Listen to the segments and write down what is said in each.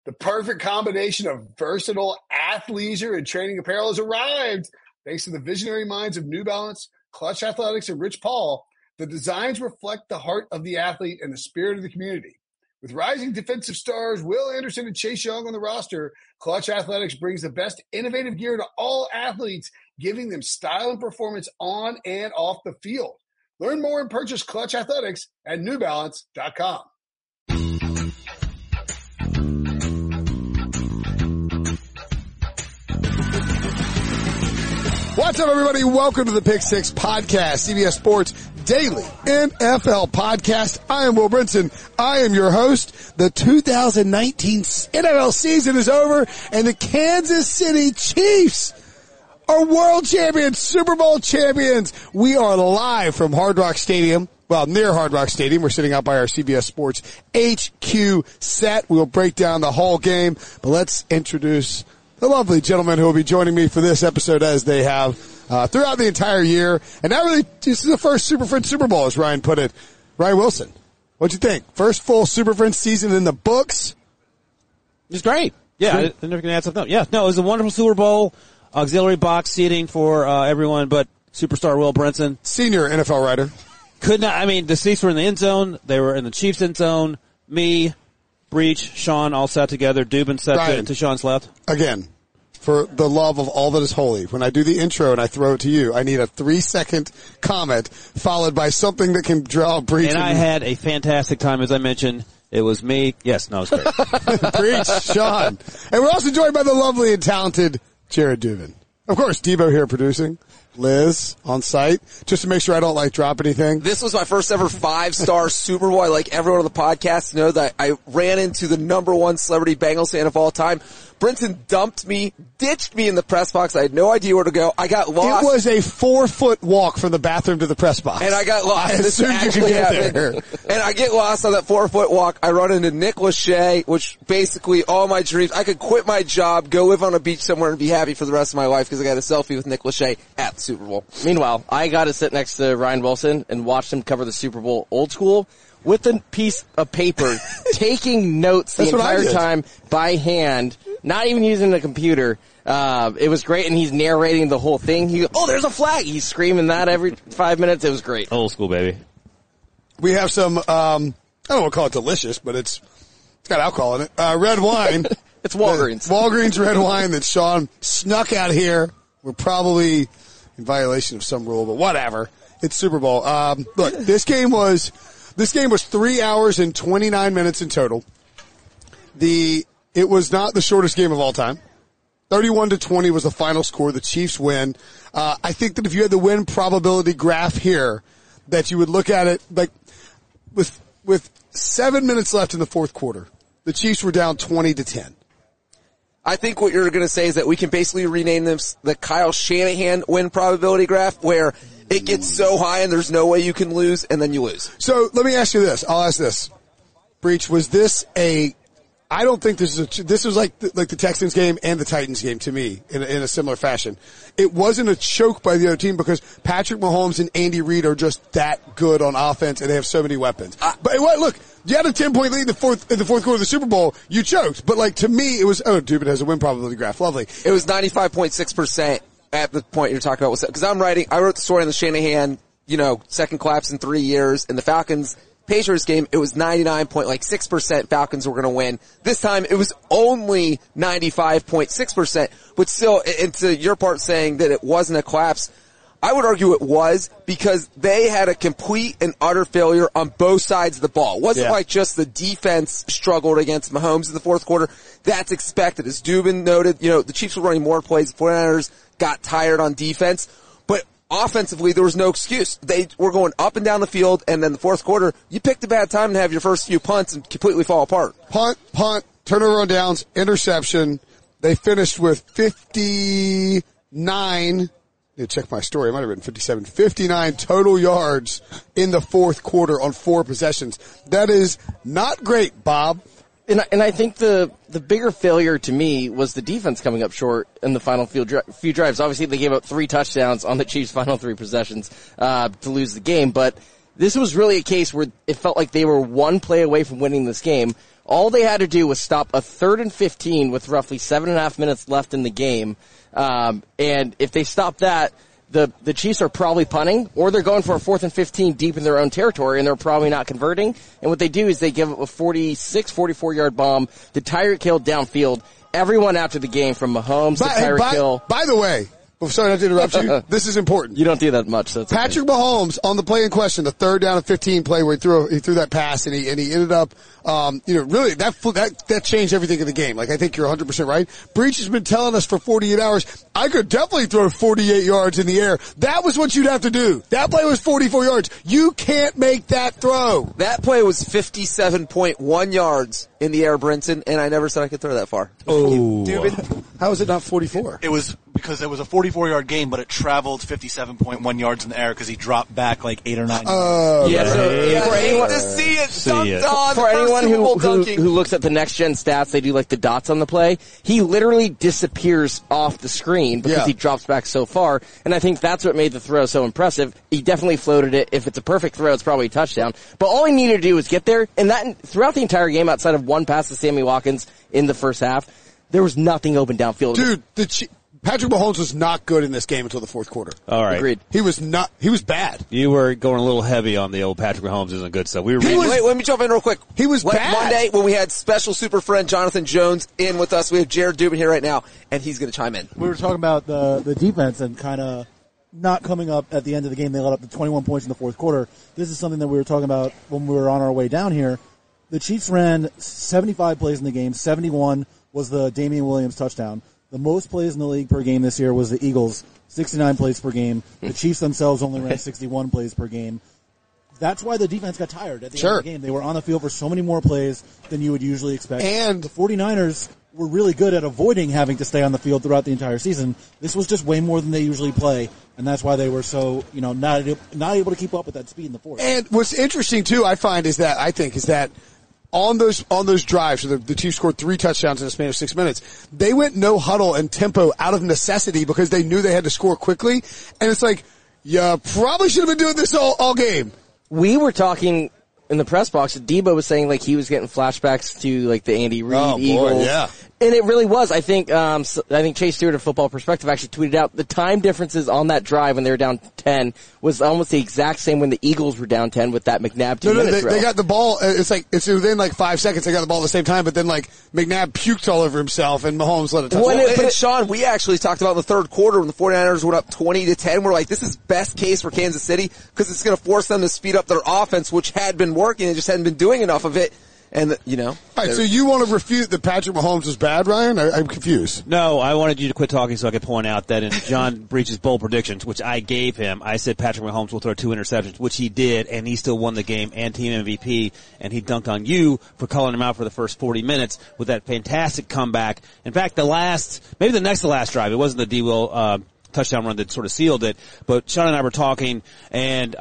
The perfect combination of versatile athleisure and training apparel has arrived. Thanks to the visionary minds of New Balance, Clutch Athletics, and Rich Paul, the designs reflect the heart of the athlete and the spirit of the community. With rising defensive stars Will Anderson and Chase Young on the roster, Clutch Athletics brings the best innovative gear to all athletes, giving them style and performance on and off the field. Learn more and purchase Clutch Athletics at newbalance.com. What's up, everybody? Welcome to the Pick Six Podcast, CBS Sports Daily NFL Podcast. I am Will Brinson. I am your host. The 2019 NFL season is over, and the Kansas City Chiefs are world champions, Super Bowl champions. We are live from Hard Rock Stadium. Well, near Hard Rock Stadium. We're sitting out by our CBS Sports HQ set. We'll break down the whole game, but let's introduce the lovely gentlemen who will be joining me for this episode as they have throughout the entire year. And now really, this is the first Super Friends Super Bowl, as Ryan put it. Ryan Wilson, what'd you think? First full Super Friends season in the books? It's great. Yeah, they're never going to add something up. Yeah, no, it was a wonderful Super Bowl. Auxiliary box seating for everyone, but superstar Will Brinson. Senior NFL writer. The seats were in the end zone. They were in the Chiefs' end zone. Me, Breach, Sean all sat together. Dubin sat to Sean's left. Again, for the love of all that is holy, when I do the intro and I throw it to you, I need a 3-second comment followed by something that can draw Breach. And I had a fantastic time, as I mentioned. It was me. Yes, no, it was great. Breach, Sean. And we're also joined by the lovely and talented Jared Dubin. Of course, Debo here producing. Liz on site, just to make sure I don't drop anything. This was my first ever 5-star Super Bowl. I like everyone on the podcast to know that I ran into the number one celebrity Bengals fan of all time. Brinson dumped me, ditched me in the press box. I had no idea where to go. I got lost. It was a 4-foot walk from the bathroom to the press box. And I got lost. I this assumed actually you could get happened. there. And I get lost on that 4-foot walk. I run into Nick Lachey, which basically all my dreams. I could quit my job, go live on a beach somewhere and be happy for the rest of my life because I got a selfie with Nick Lachey at the Super Bowl. Meanwhile, I got to sit next to Ryan Wilson and watch him cover the Super Bowl old school with a piece of paper, taking notes the entire time by hand, not even using the computer. It was great, and he's narrating the whole thing. There's a flag! He's screaming that every 5 minutes. It was great. Old school, baby. We have some, I don't want to call it delicious, but it's got alcohol in it. Red wine. It's Walgreens. Walgreens red wine that Sean snuck out here. We're probably in violation of some rule, but whatever. It's Super Bowl. Look, this game was 3 hours and 29 minutes in total. It was not the shortest game of all time. 31-20 was the final score. The Chiefs win. I think that if you had the win probability graph here, that you would look at it with 7 minutes left in the fourth quarter. The Chiefs were down 20-10. I think what you're going to say is that we can basically rename this the Kyle Shanahan win probability graph, where it gets so high and there's no way you can lose, and then you lose. So let me ask you this. I'll ask this. Breach, was this I don't think this was like the Texans game and the Titans game to me in a similar fashion. It wasn't a choke by the other team because Patrick Mahomes and Andy Reid are just that good on offense and they have so many weapons. But look, you had a 10-point lead in the fourth quarter of the Super Bowl. You choked. But to me, it was, Dubin has a win probability graph. Lovely. It was 95.6% at the point you're talking about. Because I wrote the story on the Shanahan, second collapse in 3 years, and the Falcons Patriots game, it was 99.6% Falcons were going to win. This time it was only 95.6%, but still, and to your part saying that it wasn't a collapse, I would argue it was, because they had a complete and utter failure on both sides of the ball. It wasn't like just the defense struggled against Mahomes in the fourth quarter. That's expected. As Dubin noted, the Chiefs were running more plays. The 49ers got tired on defense. But offensively, there was no excuse. They were going up and down the field, and then the fourth quarter, you picked a bad time to have your first few punts and completely fall apart. Punt, turnover on downs, interception. They finished with 59. I need to check my story. I might have written 59 total yards in the fourth quarter on 4 possessions. That is not great, Bob. And I think the bigger failure to me was the defense coming up short in the final few drives. Obviously, they gave up 3 touchdowns on the Chiefs' final 3 possessions to lose the game. But this was really a case where it felt like they were one play away from winning this game, All they had to do was stop a 3rd and 15 with roughly 7.5 minutes left in the game. And if they stop that, the Chiefs are probably punting, or they're going for a 4th and 15 deep in their own territory, and they're probably not converting. And what they do is they give up a 46, 44-yard bomb to Tyreek Hill downfield. Everyone after the game, from Mahomes to Tyreek Hill. By the way, sorry not to interrupt you. This is important. You don't do that much. So Patrick Mahomes on the play in question, the 3rd down and 15 play where he threw that pass and he ended up, really that changed everything in the game. Like, I think you're 100% right. Breach has been telling us for 48 hours, I could definitely throw 48 yards in the air. That was what you'd have to do. That play was 44 yards. You can't make that throw. That play was 57.1 yards in the air, Brinson, and I never said I could throw that far. Oh. Dubin, how is it not 44? It was because it was a 44-yard gain, but it traveled 57.1 yards in the air because he dropped back like 8 or 9 yards. Yeah, I hate to see it dunked on. For anyone who looks at the next-gen stats, they do like the dots on the play. He literally disappears off the screen because he drops back so far, and I think that's what made the throw so impressive. He definitely floated it. If it's a perfect throw, it's probably a touchdown. But all he needed to do was get there, and that throughout the entire game, outside of one pass to Sammy Watkins in the first half, there was nothing open downfield. Dude, Patrick Mahomes was not good in this game until the 4th quarter. All right. Agreed. He was bad. You were going a little heavy on the old Patrick Mahomes isn't good stuff. Wait, let me jump in real quick. He was bad. Monday, when we had special super friend Jonathan Jones in with us, we have Jared Dubin here right now, and he's going to chime in. We were talking about the defense and kind of not coming up at the end of the game. They let up the 21 points in the 4th quarter. This is something that we were talking about when we were on our way down here. The Chiefs ran 75 plays in the game. 71 was the Damian Williams touchdown. The most plays in the league per game this year was the Eagles, 69 plays per game. The Chiefs themselves only ran 61 plays per game. That's why the defense got tired at the end of the game. They were on the field for so many more plays than you would usually expect. And the 49ers were really good at avoiding having to stay on the field throughout the entire season. This was just way more than they usually play, and that's why they were so, not able to keep up with that speed in the fourth. And what's interesting too, I find, is that on those drives, so the Chiefs scored 3 touchdowns in a span of 6 minutes. They went no huddle and tempo out of necessity because they knew they had to score quickly. And it's like, you probably should have been doing this all game. We were talking in the press box. Debo was saying like he was getting flashbacks to like the Andy Reid Eagles. Boy, yeah. And it really was. I think Chase Stewart of Football Perspective actually tweeted out the time differences on that drive when they were down 10 was almost the exact same when the Eagles were down 10 with that McNabb 2-minute drill. They got the ball. It's within like 5 seconds. They got the ball at the same time, but then like McNabb puked all over himself and Mahomes let it touch. And Sean, we actually talked about in the 3rd quarter when the 49ers went up 20-10. We're like, this is best case for Kansas City because it's going to force them to speed up their offense, which had been working. They just hadn't been doing enough of it. And, All right, so you want to refute that Patrick Mahomes was bad, Ryan? I'm confused. No, I wanted you to quit talking so I could point out that in John Breach's bold predictions, which I gave him, I said Patrick Mahomes will throw 2 interceptions, which he did, and he still won the game and team MVP, and he dunked on you for calling him out for the first 40 minutes with that fantastic comeback. In fact, maybe the next to last drive, it wasn't the D-Will touchdown run that sort of sealed it, but Sean and I were talking, and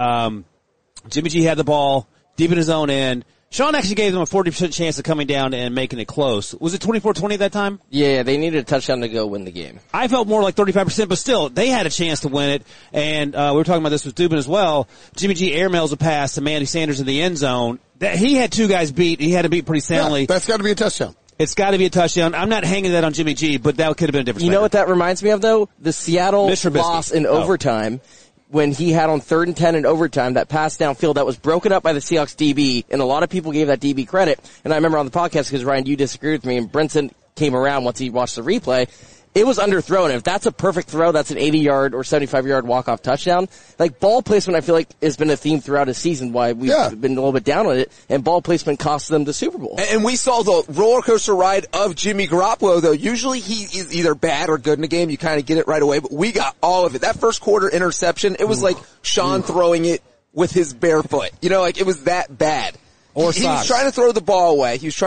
Jimmy G had the ball deep in his own end. Sean actually gave them a 40% chance of coming down and making it close. Was it 24-20 that time? Yeah, they needed a touchdown to go win the game. I felt more like 35%, but still, they had a chance to win it. And we were talking about this with Dubin as well. Jimmy G airmails a pass to Mandy Sanders in the end zone. He had 2 guys beat. He had to beat pretty soundly. Yeah, that's got to be a touchdown. It's got to be a touchdown. I'm not hanging that on Jimmy G, but that could have been a difference. You know what that reminds me of, though? The Seattle loss in overtime. When he had on 3rd and 10 in overtime, that pass downfield that was broken up by the Seahawks DB, and a lot of people gave that DB credit. And I remember on the podcast, because Ryan, you disagreed with me, and Brinson came around once he watched the replay. It was underthrown. If that's a perfect throw, that's an 80-yard or 75-yard walk-off touchdown. Like, ball placement, I feel like, has been a theme throughout his season, why we've been a little bit down on it, and ball placement cost them the Super Bowl. And we saw the roller coaster ride of Jimmy Garoppolo, though. Usually he is either bad or good in a game. You kind of get it right away, but we got all of it. That first quarter interception, it was like Sean throwing it with his bare foot. It was that bad. He was trying to throw the ball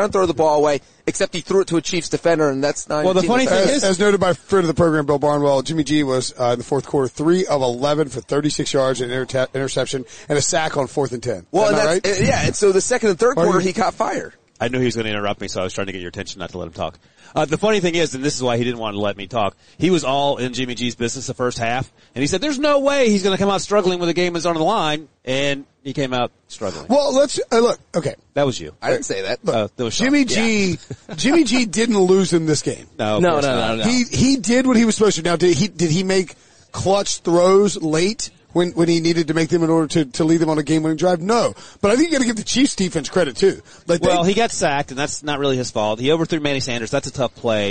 away. Except he threw it to a Chiefs defender, and that's not. Well, the funny thing is, as noted by friend of the program, Bill Barnwell, Jimmy G was in the 4th quarter 3 of 11 for 36 yards and interception and a sack on 4th and 10. Well, and right? And so the 2nd and 3rd quarter he caught fire. I knew he was going to interrupt me, so I was trying to get your attention not to let him talk. The funny thing is, and this is why he didn't want to let me talk, he was all in Jimmy G's business the first half, and he said, there's no way he's going to come out struggling when the game is on the line, and he came out struggling. Well, let's look. Okay, that was you. I didn't say that. Look, that was Jimmy G. Jimmy G. didn't lose in this game. No. He did what he was supposed to. Now, did he make clutch throws late when he needed to make them in order to lead them on a game-winning drive? No. But I think you got to give the Chiefs defense credit too. Like he got sacked, and that's not really his fault. He overthrew Manny Sanders. That's a tough play.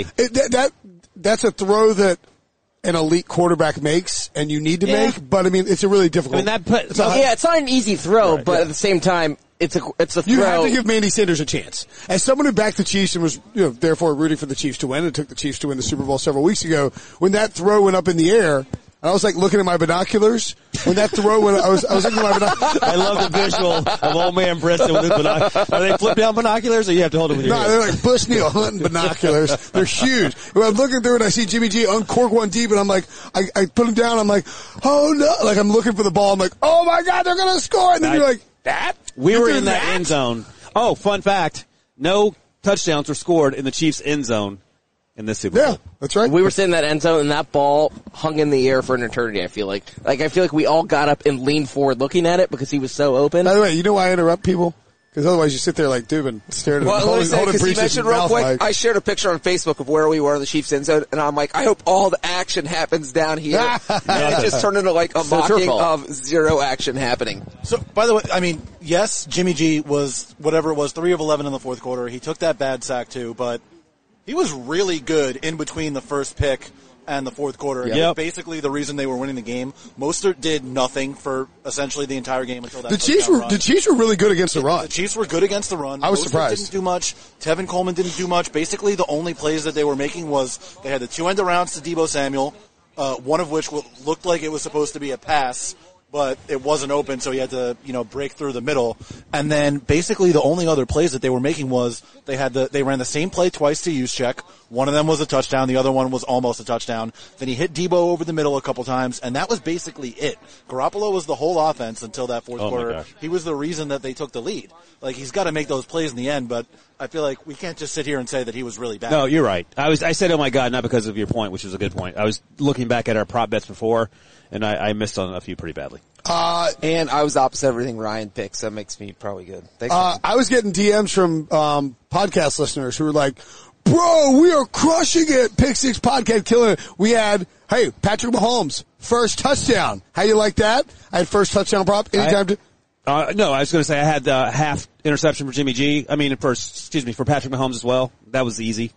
That's a throw that an elite quarterback makes, and you need to make. But I mean, it's a really difficult. It's not an easy throw, but at the same time, it's a throw. You have to give Manny Sanders a chance. As someone who backed the Chiefs and was, therefore rooting for the Chiefs to win and took the Chiefs to win the Super Bowl several weeks ago, when that throw went up in the air, I was like looking at my binoculars. When that throw went, I was looking at my binoculars. I love the visual of old man Briston with his binoculars. Are they flip down binoculars, or you have to hold them with your No, they're like Bush Neal hunting binoculars. They're huge. When I'm looking through it, I see Jimmy G uncork one deep, and I'm like, I put him down. I'm like, oh no! Like I'm looking for the ball. I'm like, oh my god, they're gonna score! And then you're like, that? We were in that end zone. Oh, fun fact: no touchdowns were scored in the Chiefs' end zone in this Super Bowl. Yeah, that's right. We were sitting in that end zone, and that ball hung in the air for an eternity, I feel like. I feel like we all got up and leaned forward looking at it because he was so open. By the way, you know why I interrupt people? Because otherwise you sit there like Dubin staring at Well, because you mentioned real quick, I shared a picture on Facebook of where we were in the Chiefs end zone, and I'm like, I hope all the action happens down here. And it just turned into like a mocking of zero action happening. So, by the way, I mean, yes, Jimmy G was, whatever it was, 3 of 11 in the fourth quarter. He took that bad sack too, but he was really good in between the first pick and the fourth quarter. Yep. Basically the reason they were winning the game. Mostert did nothing for essentially the entire game until that the Chiefs were really good against the run. The Chiefs were good against the run. I was Mostert surprised. Didn't do much. Tevin Coleman didn't do much. Basically the only plays that they were making was they had the 2 end arounds to Deebo Samuel, one of which looked like it was supposed to be a pass, but it wasn't open, so he had to, break through the middle. And then basically the only other plays that they were making was they ran the same play twice to Juszczyk. One of them was a touchdown, the other one was almost a touchdown. Then he hit Deebo over the middle a couple times, and that was basically it. Garoppolo was the whole offense until that fourth quarter. He was the reason that they took the lead. Like, he's got to make those plays in the end, but I feel like we can't just sit here and say that he was really bad. No, you're right. I said, oh my God, not because of your point, which was a good point. I was looking back at our prop bets before, and I missed on a few pretty badly. And I was opposite everything Ryan picked, so that makes me probably good. Thanks. I was getting DMs from podcast listeners who were like, bro, we are crushing it. Pick Six Podcast, killing it. We had, hey, Patrick Mahomes, first touchdown. How you like that? I had first touchdown prop anytime. No, I was going to say I had half interception for Jimmy G. I mean, for Patrick Mahomes as well. That was easy.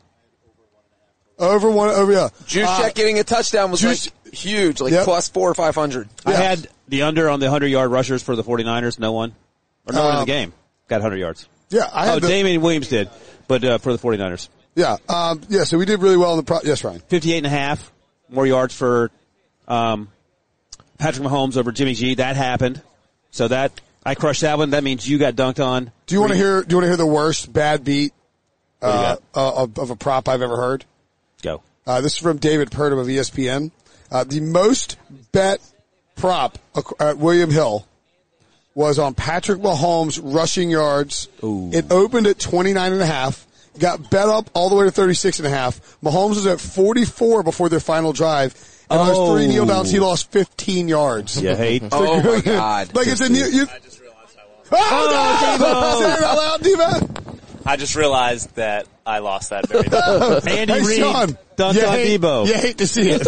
Over, yeah. Juszczyk getting a touchdown was huge, like plus 400 or 500. Yeah. I had the under on the 100-yard rushers for the 49ers. No one in the game got 100 yards. Yeah, I had Damian Williams did, but for the 49ers. Yeah, so we did really well in the yes, Ryan. 58.5 more yards for Patrick Mahomes over Jimmy G. That happened. So I crushed that one. That means you got dunked on. Do you want to hear the worst bad beat of a prop I've ever heard? Go. This is from David Purdom of ESPN. The most bet prop at William Hill was on Patrick Mahomes rushing yards. Ooh. It opened at 29.5. Got bet up all the way to 36.5. Mahomes was at 44 before their final drive. And on his 3 kneel downs, he lost 15 yards. You hate. Oh my God. Like it's a kneel. I just realized I lost. Oh, no! Say it out loud, Devo. I just realized that I lost that very bad. Andy Reid Sean, dunked on Deebo. You hate to see it.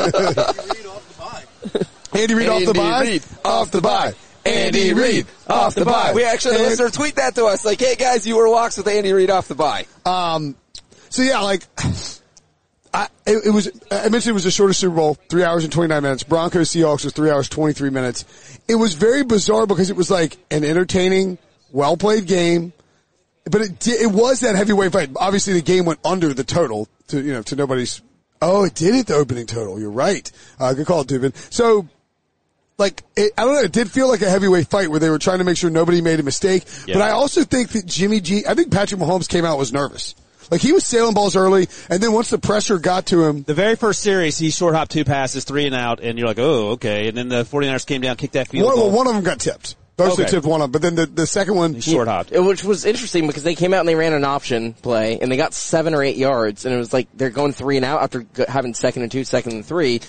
Andy Reid off the bye. Off the bye. Andy Reid off the bye. We actually had a listener tweet that to us, like, hey guys, you were locks with Andy Reid off the bye. So yeah, like, I mentioned it was the shortest Super Bowl, 3 hours and 29 minutes. Broncos Seahawks was 3 hours, 23 minutes. It was very bizarre because it was like an entertaining, well played game. But it was that heavyweight fight. Obviously the game went under the total to nobody's, it did hit the opening total. You're right. Good call, Dubin. So, like, I don't know, it did feel like a heavyweight fight where they were trying to make sure nobody made a mistake. Yeah. But I also think that I think Patrick Mahomes came out was nervous. Like, he was sailing balls early, and then once the pressure got to him. The very first series, he short-hopped 2 passes, 3 and out, and you're like, oh, okay. And then the 49ers came down, kicked that field goal. Well, one of them got tipped. Bosa tipped one up, but then the second one, He short hopped. Which was interesting because they came out and they ran an option play and they got 7 or 8 yards, and it was like they're going 3 and out after having 2nd and 2, 2nd and 3.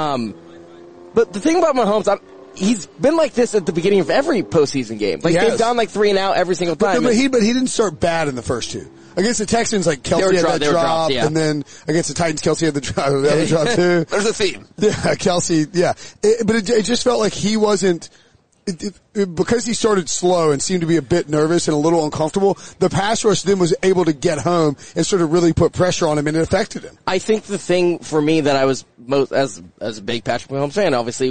But the thing about Mahomes, he's been like this at the beginning of every postseason game. Like they've gone like 3 and out every single time. But he didn't start bad in the first two. Against the Texans, like Kelsey had that drop, and then against the Titans, Kelsey had the other drop too. There's a theme. Yeah, Kelsey. Yeah, but it just felt like he wasn't. Because he started slow and seemed to be a bit nervous and a little uncomfortable, the pass rush then was able to get home and sort of really put pressure on him, and it affected him. I think the thing for me that I was most, as a big Patrick Mahomes fan, obviously,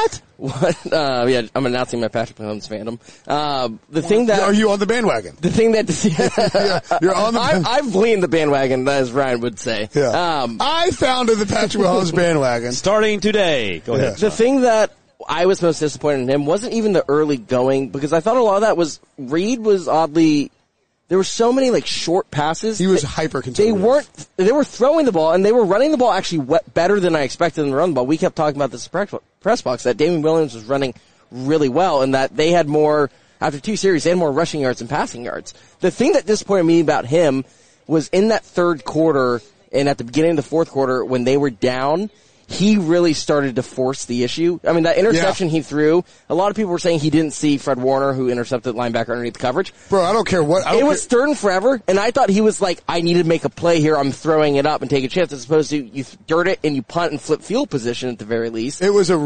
yeah, I'm announcing my Patrick Mahomes fandom. The thing that... Are you on the bandwagon? The thing that... Yeah, you're on the bandwagon. I've leaned the bandwagon, as Ryan would say. Yeah. I founded the Patrick Mahomes bandwagon. Starting today. Go ahead. The thing that I was most disappointed in him wasn't even the early going, because I thought a lot of that was Reed was oddly, there were so many like short passes. He was hyper conservative. They were throwing the ball and they were running the ball actually better than I expected them to run the ball. We kept talking about this press box that Damien Williams was running really well and that they had more, after 2 series, they had more rushing yards than passing yards. The thing that disappointed me about him was in that third quarter and at the beginning of the fourth quarter when they were down, he really started to force the issue. I mean, that interception he threw, a lot of people were saying he didn't see Fred Warner, who intercepted linebacker underneath the coverage. Bro, I don't care what. It was third and forever, and I thought he was like, I need to make a play here. I'm throwing it up and take a chance, as opposed to you dirt it and you punt and flip field position at the very least.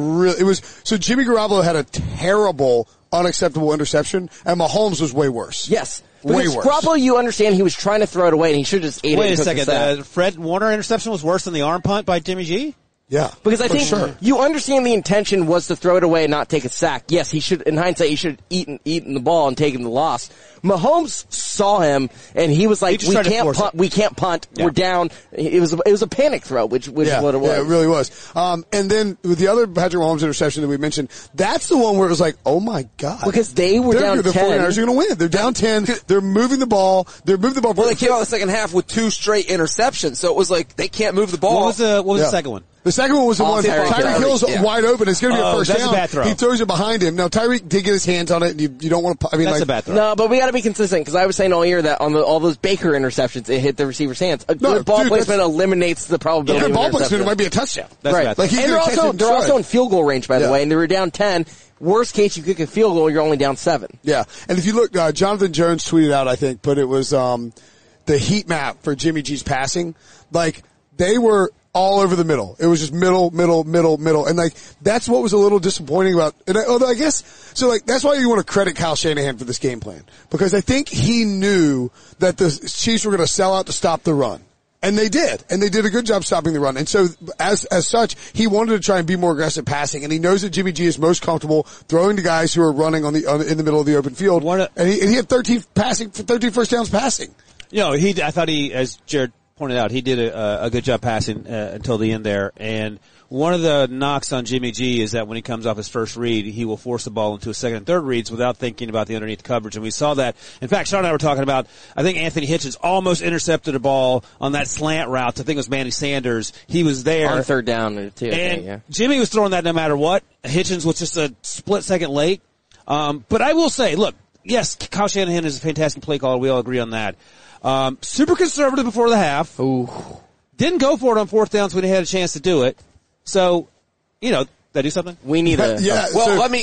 So Jimmy Garoppolo had a terrible, unacceptable interception, and Mahomes was way worse. Yes. Way Because worse. Garoppolo, you understand he was trying to throw it away, and he should have just ate it. Wait a and took the second. sack. The Fred Warner interception was worse than the arm punt by Jimmy G? Yeah. Because I for think sure. you understand the intention was to throw it away and not take a sack. Yes, he should, in hindsight, he should have eaten the ball and taken the loss. Mahomes saw him and he was like, we can't punt, Yeah. we're down. It was a panic throw, which is what it was. Yeah, it really was. And then with the other Patrick Mahomes interception that we mentioned, that's the one where it was like, oh my God. Because they were down 10. The 49ers are going to win. They're down 10. They're moving the ball. Well, they came out the second half with 2 straight interceptions, so it was like they can't move the ball. What was the second one? The second one was the one Tyreek Hill's wide open. It's going to be a first that's down. A bad throw. He throws it behind him. Now Tyreek did get his hands on it, and you don't want to. I mean, that's a bad throw. No, but we got to be consistent because I was saying all year that on all those Baker interceptions, it hit the receiver's hands. A good ball placement eliminates the probability. Good of ball interception. placement, it might be a touchdown. That's right. a bad Like And they're also in field goal range, by the way, and they were down 10. Worst case, you kick a field goal, you're only down 7. Yeah, and if you look, Jonathan Jones tweeted out, I think, but it was the heat map for Jimmy G's passing. Like they were all over the middle. It was just middle. And like, that's what was a little disappointing about, although I guess, so like, that's why you want to credit Kyle Shanahan for this game plan. Because I think he knew that the Chiefs were going to sell out to stop the run. And they did. And they did a good job stopping the run. And so, as such, he wanted to try and be more aggressive passing. And he knows that Jimmy G is most comfortable throwing to guys who are running in the middle of the open field. And he had 13 first downs passing. You know, I thought as Jared pointed out, he did a good job passing until the end there. And one of the knocks on Jimmy G is that when he comes off his first read, he will force the ball into a second and third reads without thinking about the underneath coverage. And we saw that. In fact, Sean and I were talking about, I think Anthony Hitchens almost intercepted a ball on that slant route. I think it was Manny Sanders. He was there. On third down, too. And Jimmy was throwing that no matter what. Hitchens was just a split second late. But I will say, look, yes, Kyle Shanahan is a fantastic play caller. We all agree on that. Super conservative before the half. Ooh. Didn't go for it on fourth downs when he had a chance to do it. So, did I do something? We need a... Yeah, well, so let me...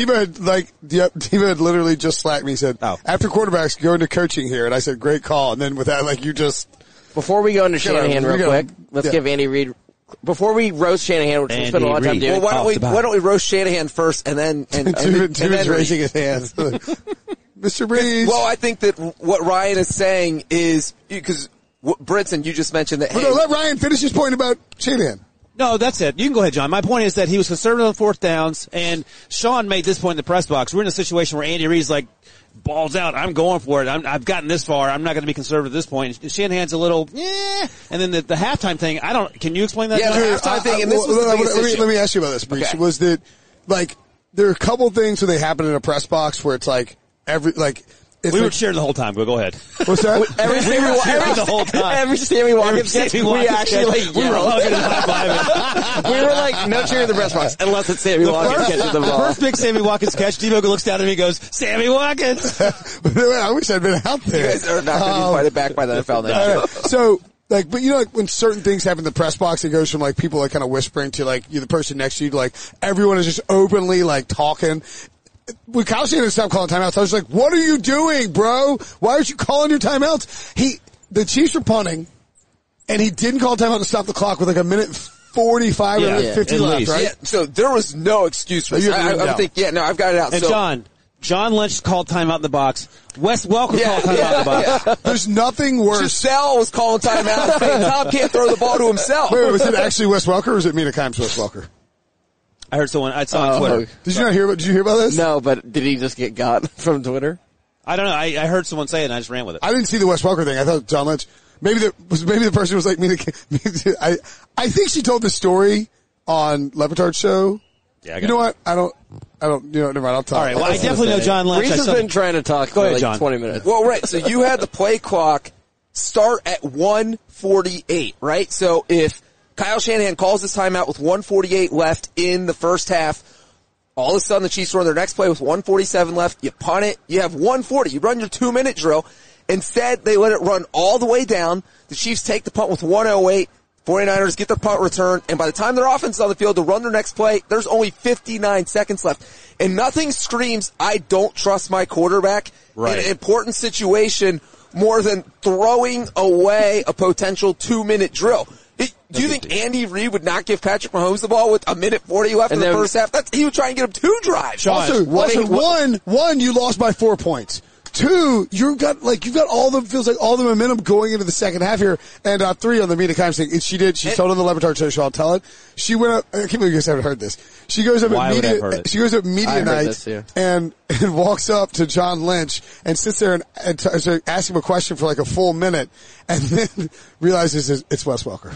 Debo had literally just slacked me. He said, after quarterbacks, go into coaching here. And I said, great call. And then with that, like, you just... Before we go into Shanahan real quick, let's give Andy Reid... Before we roast Shanahan, which we'll spend a lot of time doing... Well, why don't we roast Shanahan first and then... David's raising his hands. Mr. Breeze. Well, I think that what Ryan is saying is... Because, Brinson, you just mentioned that... No, let Ryan finish his point about Shanahan. No, that's it. You can go ahead, John. My point is that he was conservative on fourth downs, and Sean made this point in the press box. We're in a situation where Andy Reid's like, balls out, I'm going for it. I've gotten this far. I'm not going to be conservative at this point. Shanahan's a little, and then the halftime thing, can you explain that? Yeah, the halftime thing, and this was the biggest issue. Let me ask you about this, Breach. Okay. Was that, like, there are a couple things when they happen in a press box where it's like, We were cheering the whole time. Go ahead. What's that? Every the whole time. Every Sammy Watkins catch, we actually we were hugging and high-fiving. we were like, no cheering in the press box unless it's Sammy Watkins catching the ball. First big Sammy Watkins catch, Devo looks down at me and goes, Sammy Watkins! I wish I'd been out there. You guys are not going to be invited back by the NFL next year. So, like, but you know, like when certain things happen in the press box, it goes from like people like kind of whispering to like you, the person next to you, like everyone is just openly like talking. When Kyle Shanahan stopped calling timeouts, I was like, what are you doing, bro? Why aren't you calling your timeouts? The Chiefs were punting, and he didn't call timeout to stop the clock with like a minute 45 or 50 left, right? Yeah, so there was no excuse for this. I would think, I've got it out. And so, John Lynch called timeout in the box. Wes Welker called timeout in the box. Yeah. There's nothing worse. Giselle was calling timeout saying Tom can't throw the ball to himself. Wait, was it actually Wes Welker or was it Mina Kimes Wes Welker? I heard someone, I saw on Twitter. Did you hear about this? No, but did he just get got from Twitter? I don't know. I heard someone say it and I just ran with it. I didn't see the Wes Welker thing. I thought John Lynch, maybe the person was like Mina Kimes. I think she told the story on Lepertard's show. Yeah, you know what? I don't, never mind, I'll talk. All right, well, I definitely know John Lynch. Reese has been trying to talk for like John. 20 minutes. Well, right, so you had the play clock start at 1:48, right? So if Kyle Shanahan calls his timeout with 1:48 left in the first half, all of a sudden the Chiefs run their next play with 1:47 left, you punt it, you have 1:40, you run your 2-minute drill. Instead, they let it run all the way down. The Chiefs take the punt with 1:08. 49ers get their punt return, and by the time their offense is on the field to run their next play, there's only 59 seconds left. And nothing screams, I don't trust my quarterback in an important situation more than throwing away a potential 2-minute drill. Do you think Andy Reid would not give Patrick Mahomes the ball with 1:40 left in the first half? He would try and get him 2 drives. Also, one, you lost by 4 points. 2, you've got all the momentum going into the second half here. And 3 on the Mina Kimes thing. She told on the Lepertard show, so I'll tell it. She went up, I can't believe you guys haven't heard this. She goes up at media night and walks up to John Lynch and sits there and asks him a question for like a full minute and then realizes it's Wes Welker.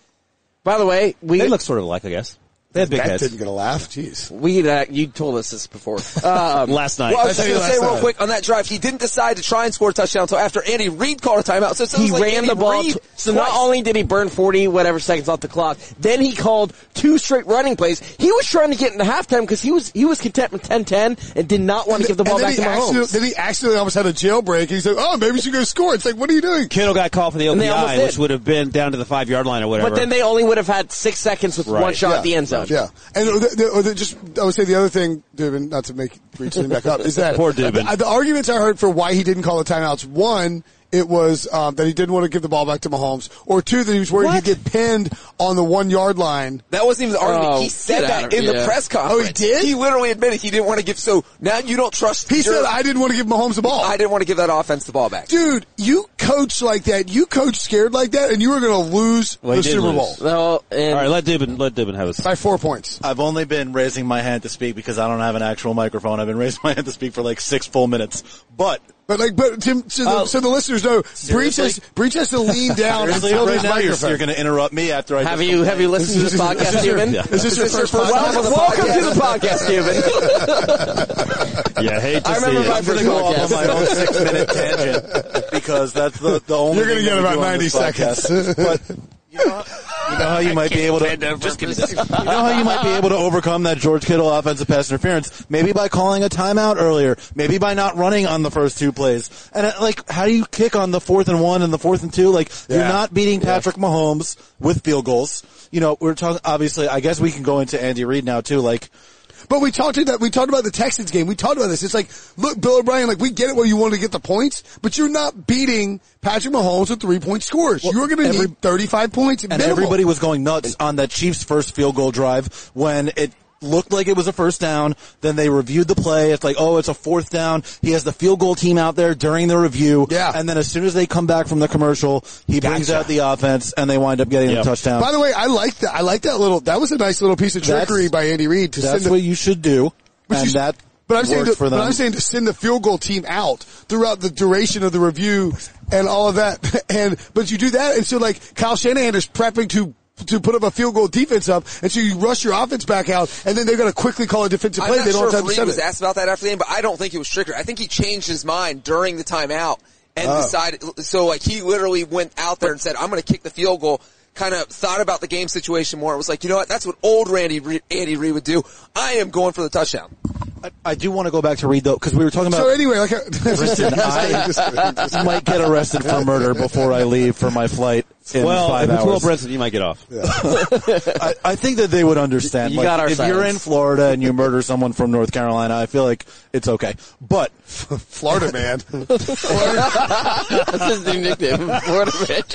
By the way, they look sort of alike, I guess. They had big heads. Didn't get a laugh. Jeez. You told us this before. Last night. Well, I was just going to say real quick on that drive, he didn't decide to try and score a touchdown until after Andy Reid called a timeout. So he ran the ball. So not only did he burn 40 whatever seconds off the clock, then he called 2 straight running plays. He was trying to get into halftime because he was content with 10-10 and did not want to give the ball back to Mahomes. Then he accidentally almost had a jailbreak. And he said, "Oh, maybe we should go score." It's like, what are you doing? Kittle got called for the OPI, which would have been down to the 5-yard line or whatever. But then they only would have had 6 seconds with one shot at the end zone. Yeah, and I would say the other thing, Dubin, not to make reach him back up, is that poor Dubin. The arguments I heard for why he didn't call the timeouts, 1, it was that he didn't want to give the ball back to Mahomes, or 2, that he was worried he'd get pinned on the 1-yard line. That wasn't even the argument. He said that in the press conference. Oh, he did? He literally admitted he didn't want to give. So now you don't trust. He said, I didn't want to give Mahomes the ball. I didn't want to give that offense the ball back. Dude, you coach like that. You coach scared like that, and you were going to lose the Super Bowl. All right, let Dubin have his. By 4 points. I've only been raising my hand to speak because I don't have an actual microphone. I've been raising my hand to speak for like 6 full minutes. But Tim, so the listeners know, Breach has to lean down and fill his microphone. You're going to interrupt me after I have you listened to this podcast, Stephen? Is this your first podcast? Welcome to the podcast, Stephen. Yeah, hate to I remember see my I'm first going to go off on podcast. my own 6-minute tangent because that's the only. You're going to get about 90 podcast. seconds. But you know how you might be able to. Just kidding. You know how you might be able to overcome that George Kittle offensive pass interference? Maybe by calling a timeout earlier. Maybe by not running on the first 2 plays. And how do you kick on the 4th and 1 and the 4th and 2? You're not beating Patrick Mahomes with field goals. We're talking, obviously, I guess we can go into Andy Reid now too, But we talked about the Texans game. We talked about this. It's like, look, Bill O'Brien, we get it where you want to get the points, but you're not beating Patrick Mahomes with 3-point scores. You're going to need 35 points and everybody was going nuts on that Chiefs first field goal drive when it looked like it was a first down. Then they reviewed the play. It's like, it's a 4th down. He has the field goal team out there during the review. Yeah. And then as soon as they come back from the commercial, he brings out the offense and they wind up getting the touchdown. By the way, I like that. I like that was a nice little piece of trickery by Andy Reid to That's what you should do. And that But I'm saying to send the field goal team out throughout the duration of the review and all of that. But you do that, and so Kyle Shanahan is prepping to to put up a field goal defense up, and so you rush your offense back out, and then they're going to quickly call a defensive play. They don't have time to set it. Reed was asked about that after the game, but I don't think it was trickery. I think he changed his mind during the timeout and decided. So like he literally went out there and said, "I'm going to kick the field goal." Kind of thought about the game situation more. It was like, you know what? That's what old Andy Reid would do. I am going for the touchdown. I do want to go back to Reid though, because we were talking about. So anyway, like, listen, I might get arrested for murder before I leave for my flight in 5 hours. Well, Brinson, you might get off. Yeah. I think that they would understand. You got our if silence. you're in Florida and you murder someone from North Carolina, I feel like it's okay. But Florida man. That's his new nickname. Florida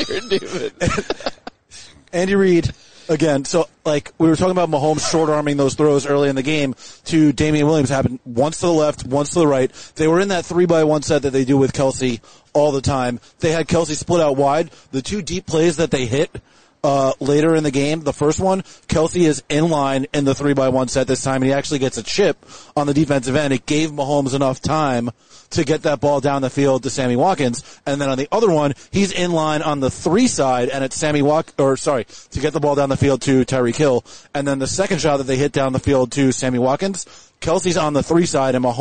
man. Andy Reid, again, so like we were talking about Mahomes short-arming those throws early in the game to Damian Williams, happened once to the left, once to the right. They were in that 3-by-1 set that they do with Kelsey all the time. They had Kelsey split out wide. The two deep plays that they hit later in the game, the first one, Kelsey is in line in the 3-by-1 set this time, and he actually gets a chip on the defensive end. It gave Mahomes enough time to get that ball down the field to Sammy Watkins. And then on the other one, he's in line on the 3 side, and it's to get the ball down the field to Tyreek Hill. And then the second shot that they hit down the field to Sammy Watkins, Kelsey's on the 3 side, and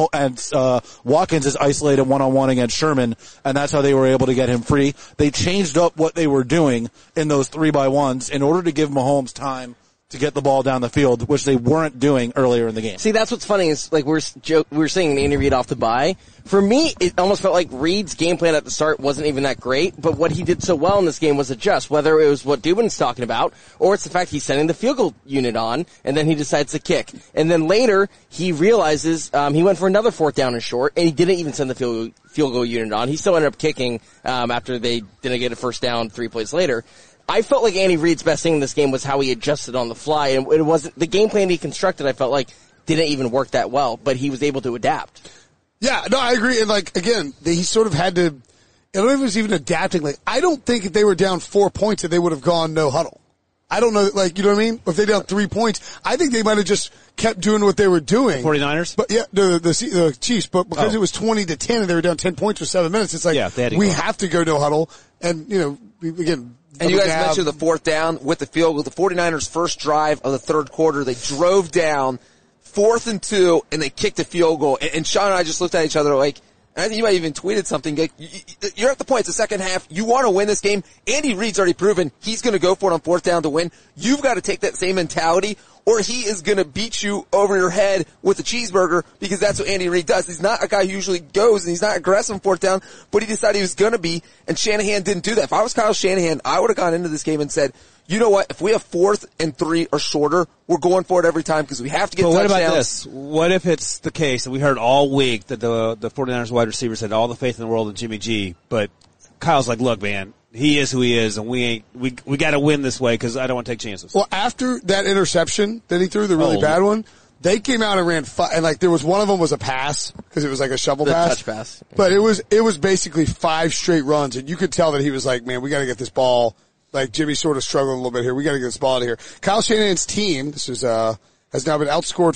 Watkins is isolated one-on-one against Sherman, and that's how they were able to get him free. They changed up what they were doing in those 3-by-1s in order to give Mahomes time to get the ball down the field, which they weren't doing earlier in the game. See, that's what's funny is like we were saying Andy Reid off the bye. For me, it almost felt like Reid's game plan at the start wasn't even that great, but what he did so well in this game was adjust, whether it was what Dubin's talking about, or it's the fact he's sending the field goal unit on, and then he decides to kick. And then later, he realizes, he went for another 4th down and short, and he didn't even send the field goal unit on. He still ended up kicking, after they didn't get a first down 3 plays later. I felt like Andy Reid's best thing in this game was how he adjusted on the fly, and it wasn't the game plan he constructed. I felt like didn't even work that well, but he was able to adapt. Yeah, no, I agree. And like again, he sort of had to. I don't know if it was even adapting. Like I don't think if they were down 4 points that they would have gone no huddle. I don't know, like you know what I mean. If they down 3 points, I think they might have just kept doing what they were doing. 49ers, but yeah, the Chiefs. But because it was 20-10 and they were down 10 points for 7 minutes, it's like we have to go no huddle. And you know, again. And you guys mentioned the 4th down with the field goal. The 49ers' first drive of the 3rd quarter, they drove down 4th and 2, and they kicked a field goal. And Sean and I just looked at each other like, and I think you might have even tweeted something like, you're at the point, it's the second half, you want to win this game. Andy Reid's already proven he's going to go for it on 4th down to win. You've got to take that same mentality, or he is going to beat you over your head with a cheeseburger, because that's what Andy Reid does. He's not a guy who usually goes, and he's not aggressive on 4th down, but he decided he was going to be, and Shanahan didn't do that. If I was Kyle Shanahan, I would have gone into this game and said, you know what, if we have 4th and 3 or shorter, we're going for it every time because we have to get touchdowns. But what about this? What if it's the case, and we heard all week that the 49ers wide receivers had all the faith in the world in Jimmy G, but Kyle's like, look, man, he is who he is, and we got to win this way because I don't want to take chances. Well, after that interception that he threw, the really bad one, they came out and ran and like there was one of them was a pass because it was like a shovel pass, touch pass. But it was basically 5 straight runs, and you could tell that he was like, man, we got to get this ball. Like Jimmy sort of struggled a little bit here. We got to get this ball out of here. Kyle Shanahan's team, this is has now been outscored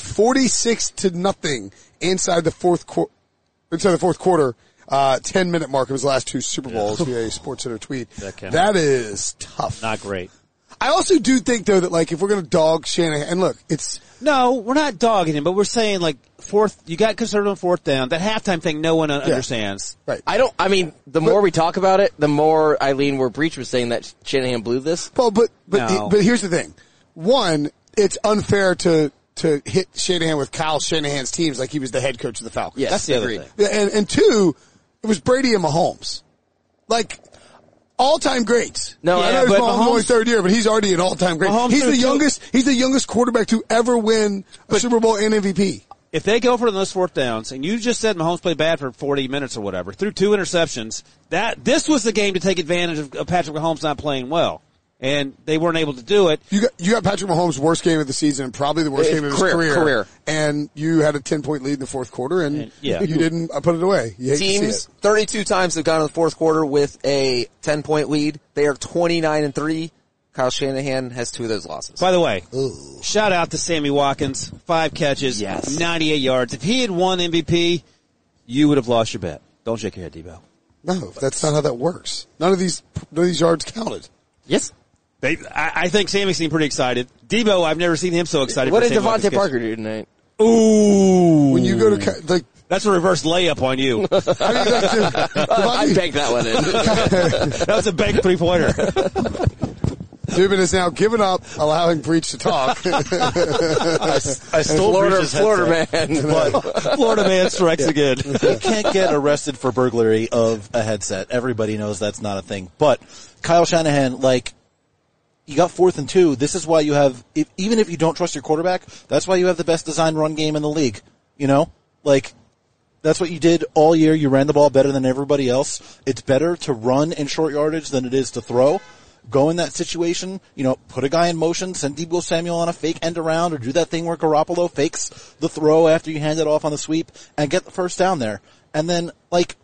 46-0 inside the fourth quarter. 10-minute mark of his last 2 Super Bowls via a SportsCenter tweet. That is tough. Not great. I also do think though that like if we're going to dog Shanahan, and look, no, we're not dogging him, but we're saying like you got conservative on 4th down. That halftime thing, no one understands. Right. The more we talk about it, the more I lean where Breach was saying that Shanahan blew this. Well, but here's the thing. One, it's unfair to hit Shanahan with Kyle Shanahan's teams like he was the head coach of the Falcons. Yes, that's the other thing. And 2, it was Brady and Mahomes. Like, all-time greats. No, I know Mahomes' only 3rd year, but he's already an all-time great. He's the youngest quarterback to ever win a Super Bowl and MVP. If they go for those 4th downs, and you just said Mahomes played bad for 40 minutes or whatever, threw 2 interceptions, this was the game to take advantage of Patrick Mahomes not playing well. And they weren't able to do it. You got Patrick Mahomes' worst game of the season, and probably the worst game of his career. And you had a 10-point lead in the 4th quarter, and you didn't put it away. You hate Teams to see it. 32 times have gone in the 4th quarter with a 10-point lead. They are 29-3. Kyle Shanahan has 2 of those losses. By the way, shout out to Sammy Watkins, 5 catches, 98 yards. If he had won MVP, you would have lost your bet. Don't shake your head, Debo. No, that's not how that works. None of these yards counted. Yes. I think Sammy seemed pretty excited. Debo, I've never seen him so excited. What for did Sammy Watkins Devontae Parker do tonight? Ooh. When you go to, like, that's a reverse layup on you. I banked that one in. That was a bank 3-pointer. Dubin has now given up allowing Breach to talk. I stole Florida man. but Florida man strikes again. you can't get arrested for burglary of a headset. Everybody knows that's not a thing. But Kyle Shanahan, like, you got 4th and 2. This is why you have, even if you don't trust your quarterback, that's why you have the best designed run game in the league. You know? Like, that's what you did all year. You ran the ball better than everybody else. It's better to run in short yardage than it is to throw. Go in that situation, put a guy in motion, send Deebo Samuel on a fake end around, or do that thing where Garoppolo fakes the throw after you hand it off on the sweep and get the first down there. And then, like,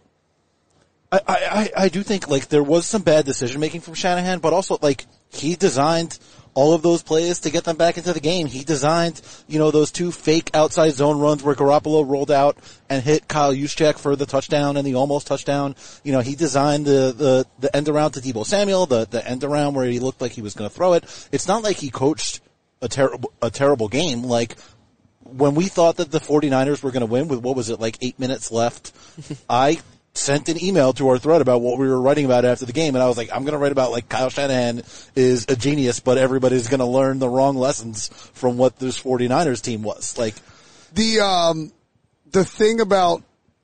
I do think, like, there was some bad decision making from Shanahan, but also, like, he designed all of those plays to get them back into the game. He designed, those 2 fake outside zone runs where Garoppolo rolled out and hit Kyle Juszczyk for the touchdown and the almost touchdown. He designed the end around to Deebo Samuel, the end around where he looked like he was going to throw it. It's not like he coached a terrible game. Like, when we thought that the 49ers were going to win with, 8 minutes left, I sent an email to our thread about what we were writing about after the game, and I was like, I'm going to write about, like, Kyle Shanahan is a genius, but everybody's going to learn the wrong lessons from what this 49ers team was. Like, the thing about,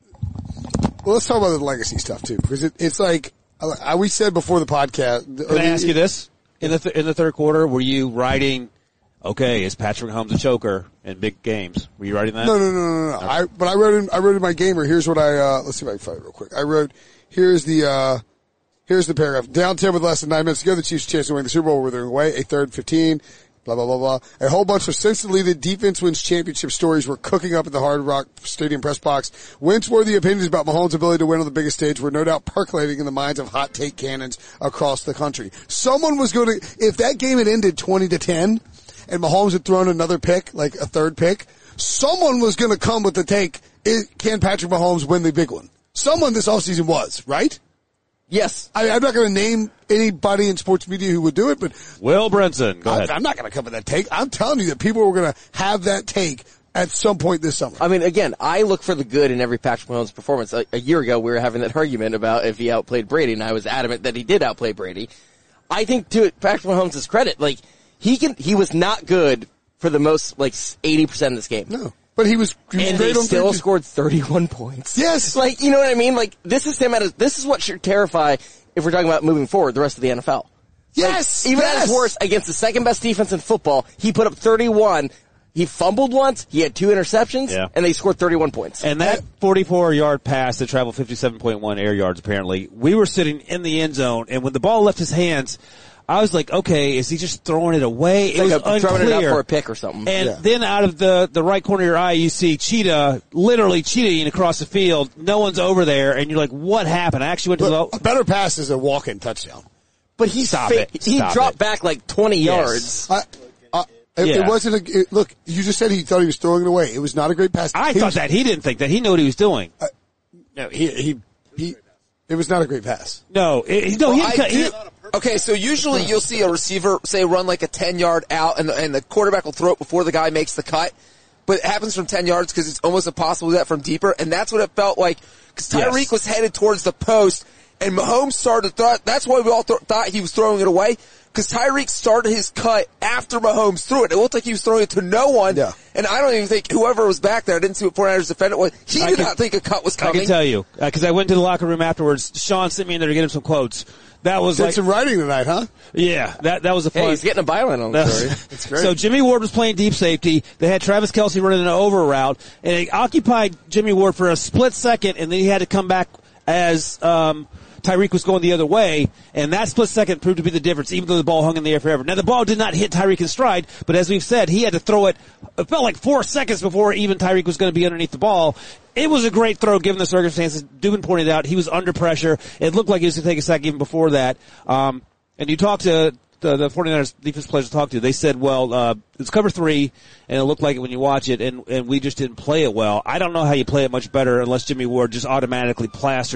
well, let's talk about the legacy stuff too, because it's like, we said before the podcast. Can I ask you this? In the third quarter, were you writing, okay, is Patrick Mahomes a choker in big games? Were you writing that? No. Okay. I wrote in my gamer. Here's what let's see if I can find it real quick. I wrote, here's the paragraph. Down 10 with less than 9 minutes to go, the Chiefs' chance to win the Super Bowl were their way, a 3rd and 15, blah, blah, blah, blah. A whole bunch of sensibly the defense wins championship stories were cooking up at the Hard Rock Stadium press box. Wince-worthy opinions about Mahomes' ability to win on the biggest stage were no doubt percolating in the minds of hot take cannons across the country. Someone was going to, if that game had ended 20-10, and Mahomes had thrown another pick, like a 3rd pick, someone was going to come with the take, can Patrick Mahomes win the big one? Someone this offseason was, right? Yes. I'm not going to name anybody in sports media who would do it, but Will Brinson, go ahead. I'm not going to come with that take. I'm telling you that people were going to have that take at some point this summer. I mean, again, I look for the good in every Patrick Mahomes performance. A year ago, we were having that argument about if he outplayed Brady, and I was adamant that he did outplay Brady. I think, to Patrick Mahomes' credit, like, he was not good for the most, 80% of this game. No. But he was and great they on still scored 31 points. Yes. Like, you know what I mean? Like, this is what should terrify if we're talking about moving forward the rest of the NFL. Yes. Even at his worst, against the second best defense in football, he put up 31. He fumbled once, he had 2 interceptions, and they scored 31 points. And that 44-yard pass that traveled 57.1 air yards, apparently, we were sitting in the end zone, and when the ball left his hands, I was like, okay, is he just throwing it away? It's it was like throwing it up for a pick or something. And then out of the right corner of your eye, you see Cheetah literally cheating across the field. No one's over there, and you're like, what happened? I actually went to a better pass is a walk-in touchdown. But he dropped back 20 yards. It wasn't look, you just said he thought he was throwing it away. It was not a great pass. I thought that. He didn't think that. He knew what he was doing. No, it was not a great pass. No, okay, so usually you'll see a receiver, say, run like a 10-yard out, and the quarterback will throw it before the guy makes the cut. But it happens from 10 yards because it's almost impossible to do that from deeper, and that's what it felt like. Because Tyreek was headed towards the post, and Mahomes started to throw. That's why we all thought he was throwing it away, because Tyreek started his cut after Mahomes threw it. It looked like he was throwing it to no one, and I don't even think whoever was back there, I didn't see what 49ers defender was. He did not think a cut was coming. I can tell you, because I went to the locker room afterwards. Sean sent me in there to get him some quotes. That was did some writing tonight, huh? Yeah, that was a fun. Hey, he's getting a byline on the story. It's great. So Jimmy Ward was playing deep safety. They had Travis Kelce running an over route, and it occupied Jimmy Ward for a split second, and then he had to come back as Tyreek was going the other way, and that split second proved to be the difference, even though the ball hung in the air forever. Now, the ball did not hit Tyreek in stride, but as we've said, he had to throw it. It felt like 4 seconds before even Tyreek was going to be underneath the ball. It was a great throw given the circumstances. Dubin pointed out he was under pressure. It looked like he was going to take a sack even before that. And you talk to the 49ers defense players to talk to, they said, well, it's cover 3, and it looked like it when you watch it, and we just didn't play it well. I don't know how you play it much better unless Jimmy Ward just automatically plasters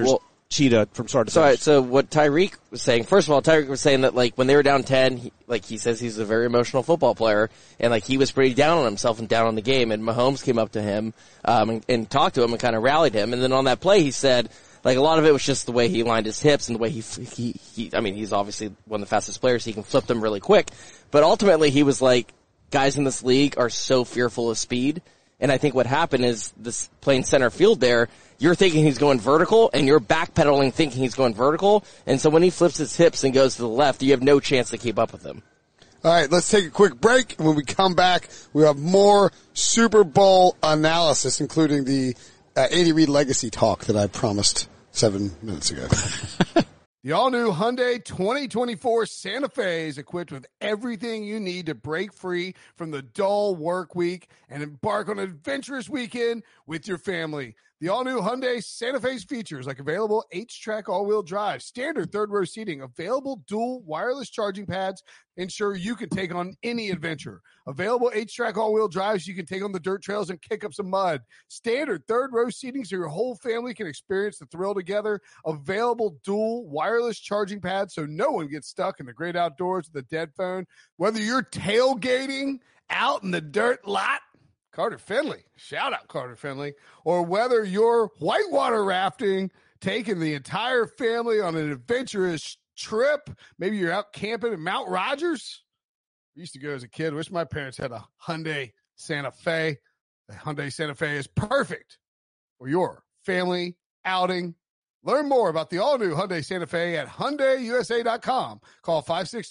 cheetah from start to So, finish. so what Tyreek was saying, first of all, Tyreek was saying that, like, when they were down 10, he says he's a very emotional football player, and, like, he was pretty down on himself and down on the game, and Mahomes came up to him, and talked to him and kind of rallied him, and then on that play he said, like, a lot of it was just the way he aligned his hips and the way he's obviously one of the fastest players, he can flip them really quick, but ultimately he was like, guys in this league are so fearful of speed, and I think what happened is this playing center field there, you're thinking he's going vertical, and you're backpedaling thinking he's going vertical, and so when he flips his hips and goes to the left, you have no chance to keep up with him. All right, let's take a quick break, and when we come back, we have more Super Bowl analysis, including the Andy Reid legacy talk that I promised 7 minutes ago. The all-new Hyundai 2024 Santa Fe is equipped with everything you need to break free from the dull work week and embark on an adventurous weekend with your family. The all-new Hyundai Santa Fe's features like available H-Track all-wheel drive, standard third-row seating, available dual wireless charging pads, ensure you can take on any adventure. Available H-Track all-wheel drives you can take on the dirt trails and kick up some mud. Standard third-row seating so your whole family can experience the thrill together. Available dual wireless charging pads so no one gets stuck in the great outdoors with a dead phone. Whether you're tailgating out in the dirt lot, Carter Finley, shout out Carter Finley, or whether you're whitewater rafting, taking the entire family on an adventurous trip, maybe you're out camping in Mount Rogers. I used to go as a kid. Wish my parents had a Hyundai Santa Fe. The Hyundai Santa Fe is perfect for your family outing. Learn more about the all-new Hyundai Santa Fe at HyundaiUSA.com. Call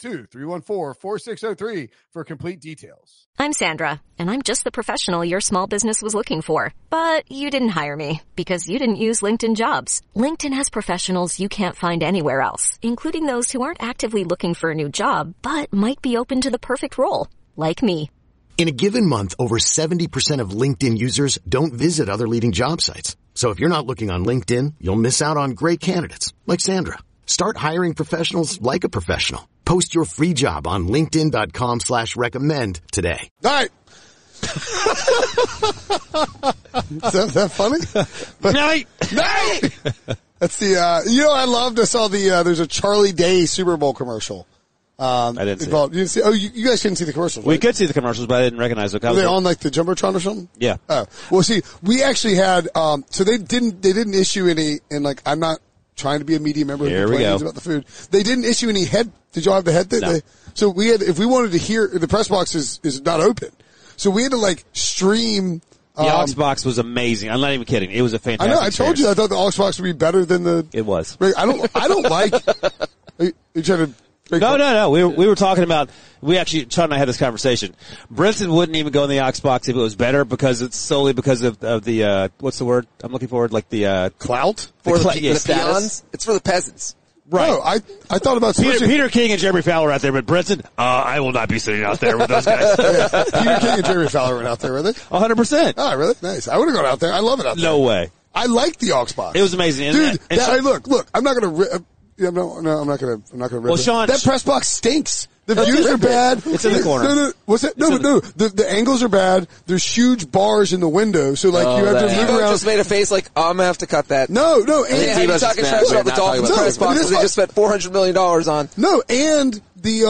562-314-4603 for complete details. I'm Sandra, and I'm just the professional your small business was looking for. But you didn't hire me because you didn't use LinkedIn Jobs. LinkedIn has professionals you can't find anywhere else, including those who aren't actively looking for a new job, but might be open to the perfect role, like me. In a given month, over 70% of LinkedIn users don't visit other leading job sites. So if you're not looking on LinkedIn, you'll miss out on great candidates like Sandra. Start hiring professionals like a professional. Post your free job on linkedin.com/recommend today. All right. Is that funny? Night! That's the, I loved, I saw there's a Charlie Day Super Bowl commercial. I didn't see it. You didn't see, you guys couldn't see the commercials, right? We could see the commercials, but I didn't recognize it. Were they on like the Jumbotron or something? Yeah. Oh. Well, see, we actually had, so they didn't issue any, and like, I'm not trying to be a media member and complain about the food. They didn't issue any head, did y'all have the head? No. So we had, if we wanted to hear, the press box is not open. So we had to like stream. The Aux box was amazing. I'm not even kidding. It was a fantastic I know, I told you I thought the Aux box would be better than the. It was. I don't like, are you trying to. No. We were talking about, Sean and I had this conversation. Brinson wouldn't even go in the Aux box if it was better because it's solely because of the, what's the word I'm looking for? Like the, clout? For the peons? It's for the peasants. Right. No, I thought about Peter King and Jeremy Fowler out there, but Brinson, I will not be sitting out there with those guys. Yeah. Peter King and Jeremy Fowler went out there, were they? 100%. Oh, really? Nice. I would have gone out there. I love it out there. No way. I like the Aux box. It was amazing. Dude, look, I'm not gonna I'm not gonna rip well, Sean, that press box stinks. The views are bad. It's in the corner. No. What's that? No. The angles are bad. There's huge bars in the window, so like you have to move around. Just made a face like, I'm gonna have to cut that. No. And Tebow's talking trash about the Dolphins press box they just spent $400 million on. No, and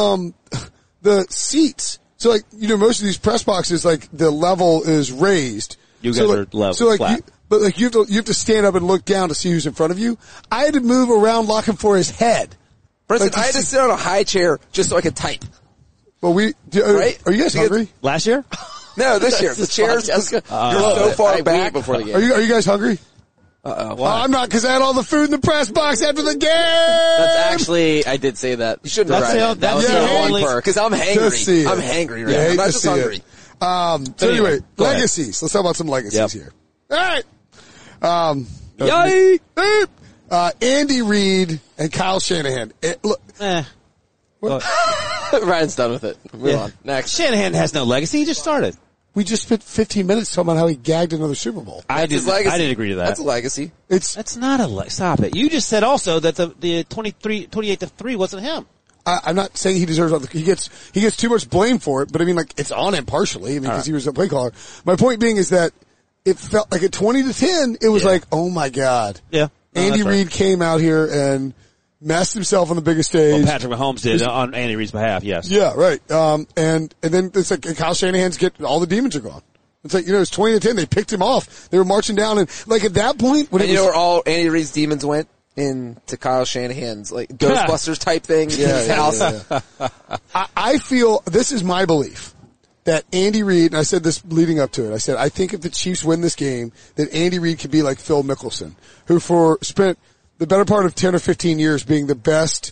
the seats. So like, most of these press boxes, like the level is raised. You guys are level, so like, flat. But like you have to stand up and look down to see who's in front of you. I had to move around looking for his head. Brinson, I had to sit on a high chair just so I could type. Well, right? Are you guys hungry? Last year? No, this year. The chairs, you're so far back. Before the game. Are you guys hungry? Why? I'm not, because I had all the food in the press box after the game. That's actually, I did say that. You shouldn't have read it. That was the only perk. Because I'm hangry. I'm hangry right now. I'm not just hungry. So anyway, legacies. Let's talk about some legacies here. All right. Yay! Andy Reid and Kyle Shanahan. Ryan's done with it. Move on. Next. Shanahan has no legacy. He just started. We just spent 15 minutes talking about how he gagged another Super Bowl. I didn't agree to that. That's a legacy. That's not a legacy. Stop it. You just said also that the 28-3 wasn't him. I'm not saying he deserves all he gets too much blame for it, but I mean, like, it's on him partially. I mean, because he was a play caller. My point being is that it felt like at 20-10, it was like, oh my God. Yeah. Andy Reid came out here and messed himself on the biggest stage. Well, Patrick Mahomes did on Andy Reid's behalf, yes. Yeah, right. And then it's like Kyle Shanahan's all the demons are gone. It's like, it's 20-10. They picked him off. They were marching down, and like at that point, when where all Andy Reid's demons went into Kyle Shanahan's like Ghostbusters type thing in his house. I feel this is my belief that Andy Reid, and I said this leading up to it. I said I think if the Chiefs win this game, that Andy Reid could be like Phil Mickelson, who spent the better part of 10 or 15 years being the best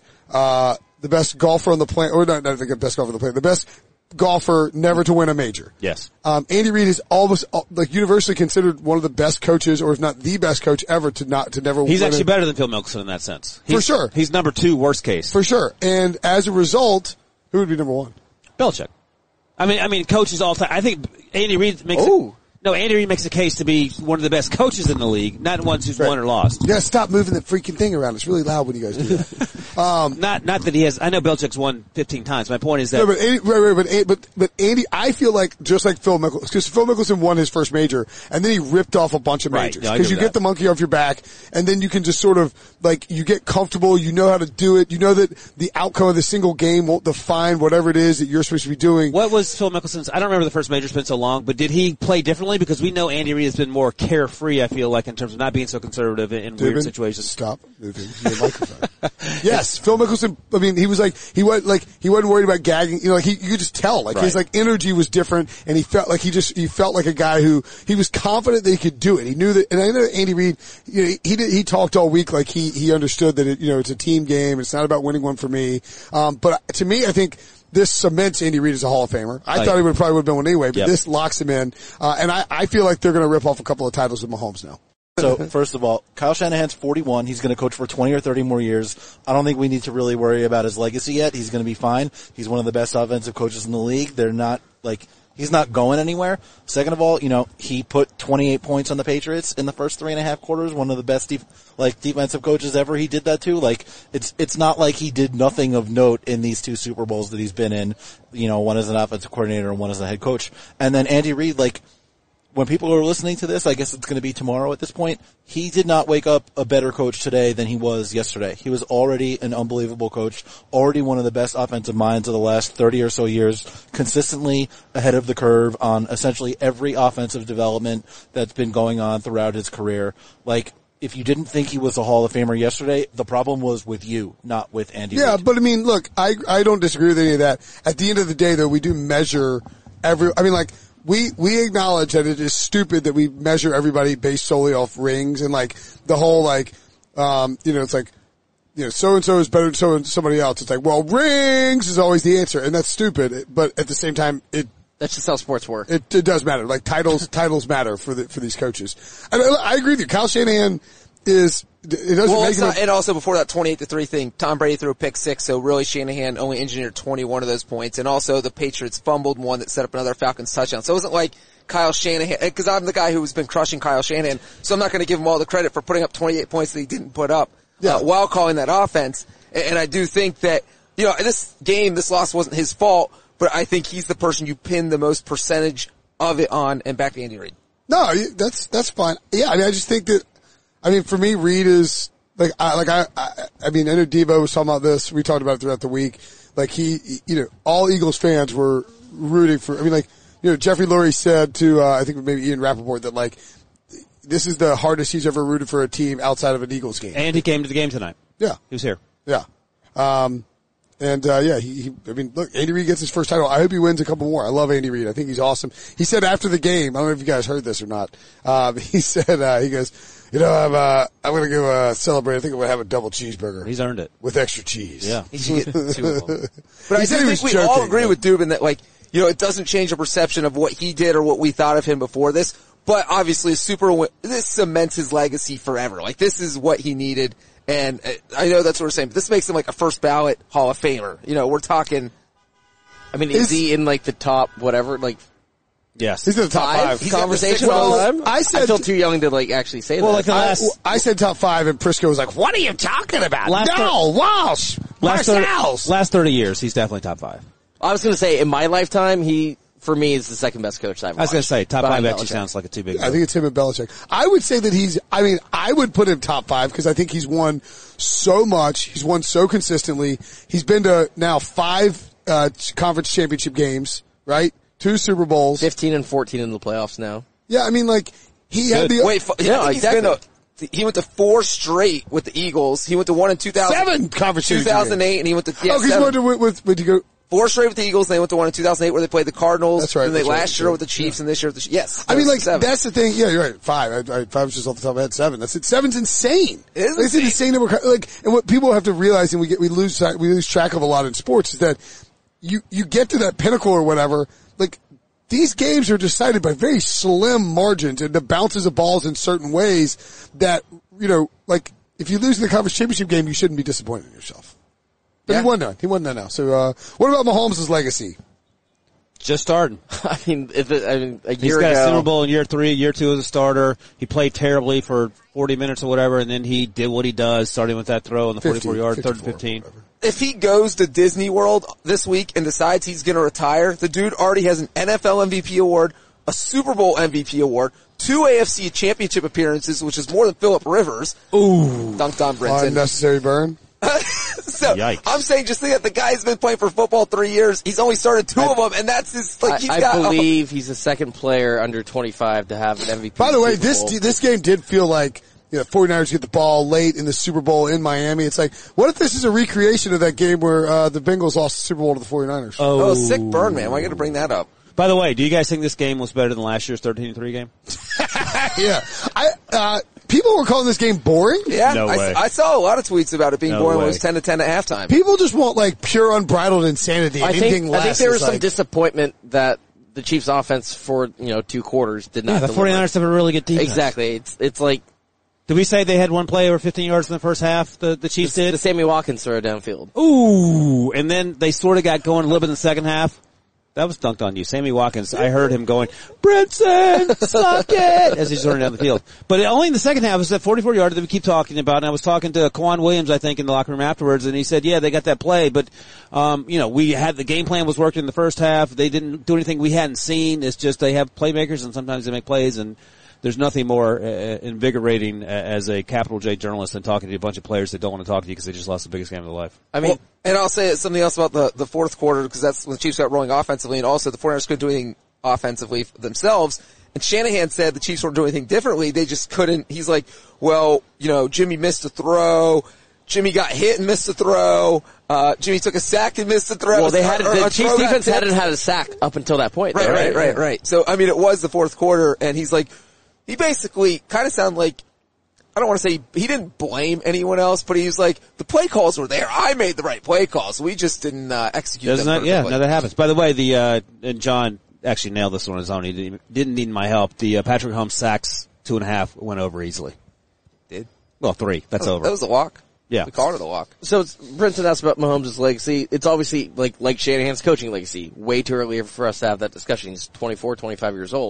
golfer on the planet, or not the best golfer on the planet, the best golfer never to win a major. Yes. Andy Reid is almost like universally considered one of the best coaches, or if not the best coach ever to never win. He's actually better than Phil Mickelson in that sense. For sure. He's number 2 worst case. For sure. And as a result, who would be number 1? Belichick. I mean, coaches all time. I think Andy Reid makes Andy Reid makes a case to be one of the best coaches in the league, not ones who's won or lost. You gotta stop moving the freaking thing around. It's really loud when you guys do that. Not that he has, I know Belichick's won 15 times. My point is that. No, but Andy, I feel like, just like Phil Mickelson, because Phil Mickelson won his first major, and then he ripped off a bunch of majors. Because you get the monkey off your back, and then you can just sort of, like, you get comfortable, you know how to do it, you know that the outcome of the single game won't define whatever it is that you're supposed to be doing. What was Phil Mickelson's, I don't remember the first major's been so long, but did he play differently? Because we know Andy Reid has been more carefree, I feel like, in terms of not being so conservative in weird situations. Stop moving your microphone. Yes, Phil Mickelson, I mean, he wasn't worried about gagging, you could just tell, like, his, like, energy was different, and he felt like he felt like a guy who, he was confident that he could do it. He knew that, and I know Andy Reid, he talked all week like he understood that it's a team game, it's not about winning one for me. But to me, I think, this cements Andy Reid as a Hall of Famer. I thought he would have been one anyway, but this locks him in. And I feel like they're going to rip off a couple of titles with Mahomes now. So, first of all, Kyle Shanahan's 41. He's going to coach for 20 or 30 more years. I don't think we need to really worry about his legacy yet. He's going to be fine. He's one of the best offensive coaches in the league. He's not going anywhere. Second of all, he put 28 points on the Patriots in the first 3.5 quarters. One of the best defensive coaches ever. He did that too. It's not like he did nothing of note in these 2 Super Bowls that he's been in. One as an offensive coordinator and one as a head coach. And then Andy Reid, when people are listening to this, I guess it's going to be tomorrow at this point, he did not wake up a better coach today than he was yesterday. He was already an unbelievable coach, already one of the best offensive minds of the last 30 or so years, consistently ahead of the curve on essentially every offensive development that's been going on throughout his career. If you didn't think he was a Hall of Famer yesterday, the problem was with you, not with Andy Reid. Yeah, but I mean, look, I don't disagree with any of that. At the end of the day, though, we do measure we acknowledge that it is stupid that we measure everybody based solely off rings and the whole it's so-and-so is better than somebody else. It's like, well, rings is always the answer, and that's stupid, but at the same time, that's just how sports work. It does matter. Titles matter for these coaches. And I agree with you. Kyle Shanahan is, it doesn't make him. And also before that 28-3 thing, Tom Brady threw a pick 6, so really Shanahan only engineered 21 of those points. And also the Patriots fumbled one that set up another Falcons touchdown. So it wasn't like Kyle Shanahan, because I'm the guy who's been crushing Kyle Shanahan, so I'm not going to give him all the credit for putting up 28 points that he didn't put up while calling that offense. And I do think that, this loss wasn't his fault, but I think he's the person you pin the most percentage of it on, and back to Andy Reid. No, that's fine. Yeah, I just think that, for me, Reid is, I know Devo was talking about this. We talked about it throughout the week. All Eagles fans were rooting for, Jeffrey Lurie said to, I think maybe Ian Rappaport that, this is the hardest he's ever rooted for a team outside of an Eagles game. And he came to the game tonight. Yeah. He was here. Yeah. Look, Andy Reid gets his first title. I hope he wins a couple more. I love Andy Reid. I think he's awesome. He said after the game, I don't know if you guys heard this or not, he said, he goes, I'm going to go celebrate. I think I'm going to have a double cheeseburger. He's earned it. With extra cheese. Yeah. He should get 2 of them. But I think we all agree with Dubin that, it doesn't change the perception of what he did or what we thought of him before this. But obviously, this cements his legacy forever. This is what he needed. And I know that's what we're saying, but this makes him a first ballot Hall of Famer. We're talking. Is he in the top whatever? Yes, he's in the top 5 conversation all the time. I feel too young to actually say that. I said top 5, and Prisco was like, "What are you talking about?" Walsh, last 30 years, he's definitely top 5. I was going to say, in my lifetime, he for me, is the second best coach I've watched. I was going to say, top behind 5 actually Belichick. sounds like a too big. I think it's him and Belichick. I would say that I would put him top 5 because I think he's won so much. He's won so consistently. He's been to now 5 conference championship games, right? 2 Super Bowls. 15 and 14 in the playoffs now. Yeah, I mean, like, he had the... Wait, he went to 4 straight with the Eagles. He went to 1 in 7 conference championship 2008, and he went to, Oh, because he went to, with you go... 4 straight with the Eagles, and they went to 1 in 2008 where they played the Cardinals. That's right. And they that's last right, year with the Chiefs, and this year with the Chiefs. Yes. I mean, like, 7. that's the thing. Yeah, you're right. 5. 5 was just off the top of my head. 7. That's it. 7's insane. It is It's an insane number. Like, and what people have to realize, and we lose track of a lot in sports, is that you get to that pinnacle or whatever, like, these games are decided by very slim margins and the bounces of balls in certain ways that, you know, like, if you lose the conference championship game, you shouldn't be disappointed in yourself. But Yeah. he won that now. So, what about Mahomes' legacy? Just starting. I mean, a He's year got ago. a Super Bowl in year 3, year 2 as a starter. He played terribly for 40 minutes or whatever, and then he did what he does, starting with that throw on the 44-yard, 3rd and 15. If he goes to Disney World this week and decides he's going to retire, the dude already has an NFL MVP award, a Super Bowl MVP award, 2 AFC championship appearances, which is more than Phillip Rivers. Ooh. Dunked on Brinson. Unnecessary burn. So, Yikes. I'm saying just think that the guy's been playing for football 3 years. He's only started 2 of them, and that's his, like, he's I got... believe he's the second player under 25 to have an MVP. By the way, Super Bowl. this game did feel like, you know, 49ers get the ball late in the Super Bowl in Miami. It's like, what if this is a recreation of that game where the Bengals lost the Super Bowl to the 49ers? Oh, sick burn, man. Why you got to bring that up? By the way, do you guys think this game was better than last year's 13-3 game? Yeah. People were calling this game boring. Yeah, No way. I saw a lot of tweets about it being No boring when it way. was 10-10 at halftime. People just want like pure unbridled insanity. I Anything think less there was is some like, disappointment that the Chiefs' offense for 2 quarters did not. Yeah, the deliver. 49ers have a really good defense. Exactly. It's like Did we say they had one play over 15 yards in the first half, the Chiefs did? the Sammy Watkins throw downfield. Ooh, and then they sort of got going a little bit in the second half. That was dunked on you. Sammy Watkins, I heard him going, Brinson, suck it, as he's running down the field. But only in the second half, it was that 44-yarder that we keep talking about, and I was talking to Kwan Williams, I think, in the locker room afterwards, and he said, yeah, they got that play, but, we had, the game plan was working in the first half. They didn't do anything we hadn't seen. It's just they have playmakers, and sometimes they make plays, and there's nothing more invigorating as a capital J journalist than talking to a bunch of players that don't want to talk to you because they just lost the biggest game of their life. I mean, and I'll say something else about the fourth quarter because that's when the Chiefs got rolling offensively, and also the 49ers couldn't do anything offensively themselves. And Shanahan said the Chiefs weren't doing anything differently. They just couldn't. He's like, well, Jimmy missed a throw. Jimmy got hit and missed a throw. Jimmy took a sack and missed a throw. Well, the Chiefs defense hadn't had a sack up until that point. Right. So, I mean, it was the fourth quarter, and he's like, he basically kind of sounded like, I don't want to say he didn't blame anyone else, but he was like, the play calls were there. I made the right play calls. We just didn't execute them perfectly. Yeah, no, that happens. By the way, and John actually nailed this one on his own. He didn't need my help. The Patrick Mahomes sacks 2.5 went over easily. Did? Well, 3. That's over. That was a walk. Yeah. We called it a walk. So Brinson asked about Mahomes' legacy. It's obviously like Shanahan's coaching legacy. Way too early for us to have that discussion. He's 24, 25 years old.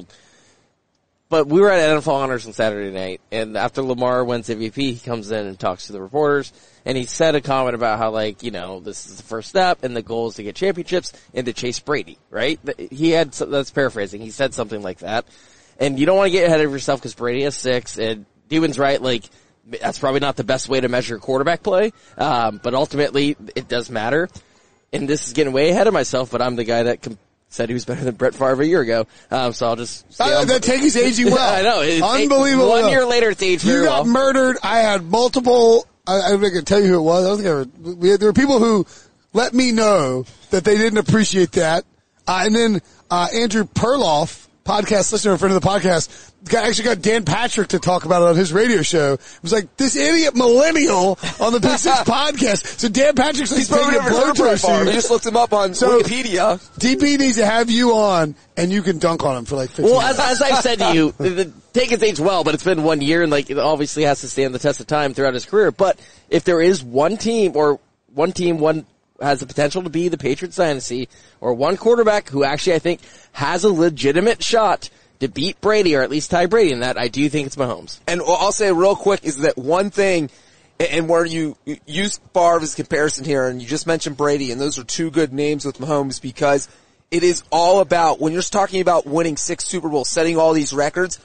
But we were at NFL Honors on Saturday night, and after Lamar wins MVP, he comes in and talks to the reporters, and he said a comment about how, this is the first step, and the goal is to get championships and to chase Brady, right? That's paraphrasing. He said something like that. And you don't want to get ahead of yourself because Brady has 6, and Dewey's right, that's probably not the best way to measure quarterback play, but ultimately, it does matter. And this is getting way ahead of myself, but I'm the guy that said he was better than Brett Favre a year ago. So I'll just that take is aging well. I know. It's unbelievable. 1 year later, it's aged very well. You got murdered. I had multiple. I can tell you who it was. I don't think there were people who let me know that they didn't appreciate that. And then Andrew Perloff, podcast listener, friend of the podcast, actually got Dan Patrick to talk about it on his radio show. It was like, this idiot millennial on the Big Six podcast. So Dan Patrick's like, He's probably never heard of Brett Favre. He just looked him up on Wikipedia. DP needs to have you on, and you can dunk on him for 15 Well, minutes. as I've said to you, the take has aged well, but it's been 1 year, and it obviously has to stand the test of time throughout his career. But if there is one team has the potential to be the Patriots dynasty, or one quarterback who actually I think has a legitimate shot to beat Brady, or at least tie Brady in that, I do think it's Mahomes. And I'll say real quick is that one thing, and where you use Favre as a comparison here, and you just mentioned Brady, and those are 2 good names with Mahomes because it is all about, when you're talking about winning 6 Super Bowls, setting all these records,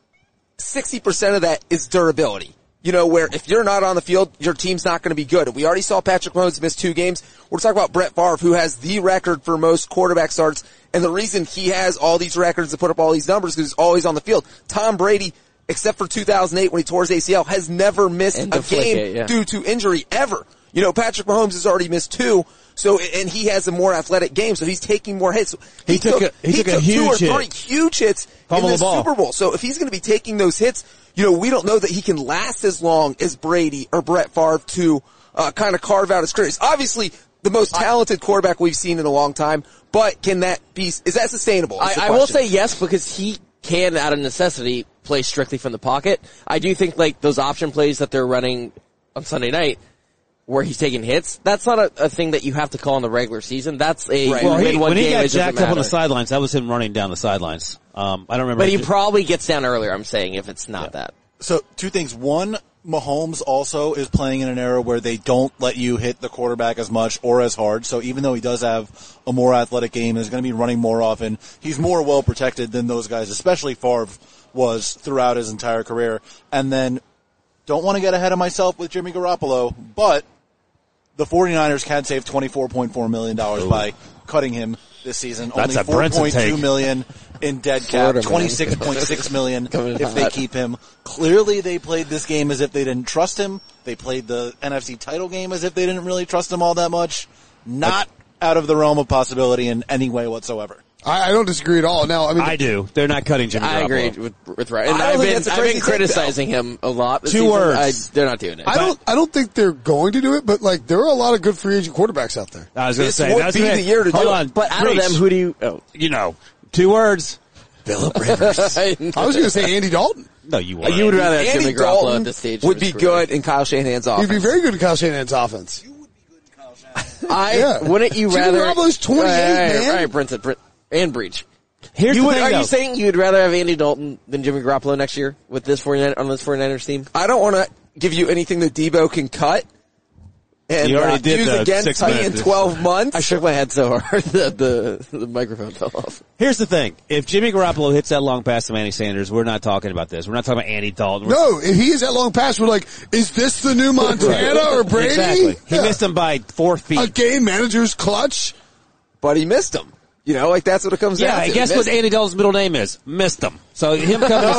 60% of that is durability. You know, where if you're not on the field, your team's not going to be good. We already saw Patrick Mahomes miss 2 games. We're talking about Brett Favre, who has the record for most quarterback starts. And the reason he has all these records to put up all these numbers is because he's always on the field. Tom Brady, except for 2008 when he tore his ACL, has never missed a game due to injury ever. You know, Patrick Mahomes has already missed 2. So, and he has a more athletic game, so he's taking more hits. He took a huge 2 or 3 huge hits in the Super Bowl. So if he's going to be taking those hits, you know, we don't know that he can last as long as Brady or Brett Favre to kind of carve out his career. He's obviously the most talented quarterback we've seen in a long time, but can that be, is that sustainable? I will say yes, because he can, out of necessity, play strictly from the pocket. I do think, like, those option plays that they're running on Sunday night, where he's taking hits, that's not a thing that you have to call in the regular season. That's a when he got jacked up on the sidelines, that was him running down the sidelines. I don't remember. But he probably gets down earlier, I'm saying, if it's not that. So 2 things. One, Mahomes also is playing in an era where they don't let you hit the quarterback as much or as hard. So even though he does have a more athletic game and is going to be running more often, he's more well protected than those guys, especially Favre was throughout his entire career. And then, don't want to get ahead of myself with Jimmy Garoppolo, but the 49ers can save $24.4 million by cutting him this season. That's only $4.2 million in dead cap, $26.6 million if they keep him. Clearly they played this game as if they didn't trust him. They played the NFC title game as if they didn't really trust him all that much. Not out of the realm of possibility in any way whatsoever. I don't disagree at all. Now, I mean, I do. They're not cutting Jimmy Garoppolo. I agree with Ryan. And I've been criticizing him a lot. 2 words. They're not doing it. I don't think they're going to do it, but like there are a lot of good free agent quarterbacks out there. I was going to say would be the year to do it. But out of them, who do you? You know, 2 words. Philip Rivers. I was going to say Andy Dalton. No, you wouldn't. You would rather have Andy Jimmy Garoppolo Dalton at this stage. Would be good in Kyle Shanahan's offense. He'd be very good in Kyle Shanahan's offense. You would be good in Kyle Shanahan. Wouldn't you Jimmy rather? Garoppolo's 28, man. All right, Brinson, and Breach. Here's the thing, are you saying you'd rather have Andy Dalton than Jimmy Garoppolo next year with this 49ers team? I don't want to give you anything that Debo can cut and you already did use against me in 12 months. I shook my head so hard that the microphone fell off. Here's the thing. If Jimmy Garoppolo hits that long pass to Manny Sanders, we're not talking about this. We're not talking about Andy Dalton. No, if he is that long pass, we're like, is this the new Montana or Brady? Exactly. He missed him by 4 feet. A game manager's clutch. But he missed him. You know, like that's what it comes down to. Yeah, guess what Andy Dalton's middle name is? Missed him. So him coming to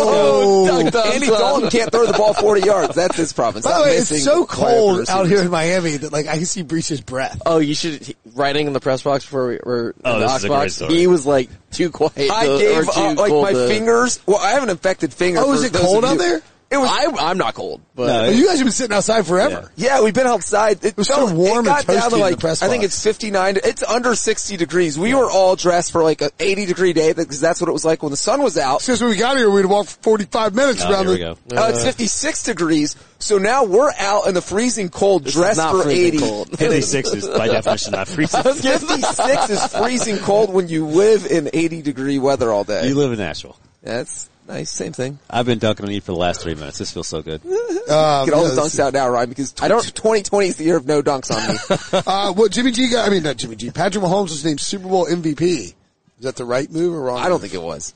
San Francisco. Andy Dalton can't throw the ball 40 yards. That's his problem. By the way, it's so cold out here in Miami that like I can see Breach's breath. Oh, you should, writing in the press box before we were in the this is a great box, story. he was like too quiet. I gave like my fingers. Well, I have an infected finger. Oh, is it cold out there? It was. I'm not cold, but No, You guys have been sitting outside forever. Yeah, we've been outside. It was felt so warm it got and down to toasty in like, the press I think box. it's 59. It's under 60 degrees. We were all dressed for like an 80-degree day because that's what it was like when the sun was out. Since when we got here, we'd walk 45 minutes around here we the. go. It's 56 degrees. So now we're out in the freezing cold, dressed not for freezing 80. cold. 56 is by definition not freezing. 56 is freezing cold when you live in 80-degree weather all day. You live in Nashville. That's nice. Same thing. I've been dunking on you for the last 3 minutes. This feels so good. Get all the dunks out now, Ryan, because 2020 is the year of no dunks on me. What Jimmy G got? I mean, not Jimmy G. Patrick Mahomes was named Super Bowl MVP. Is that the right move or wrong? I don't think it was.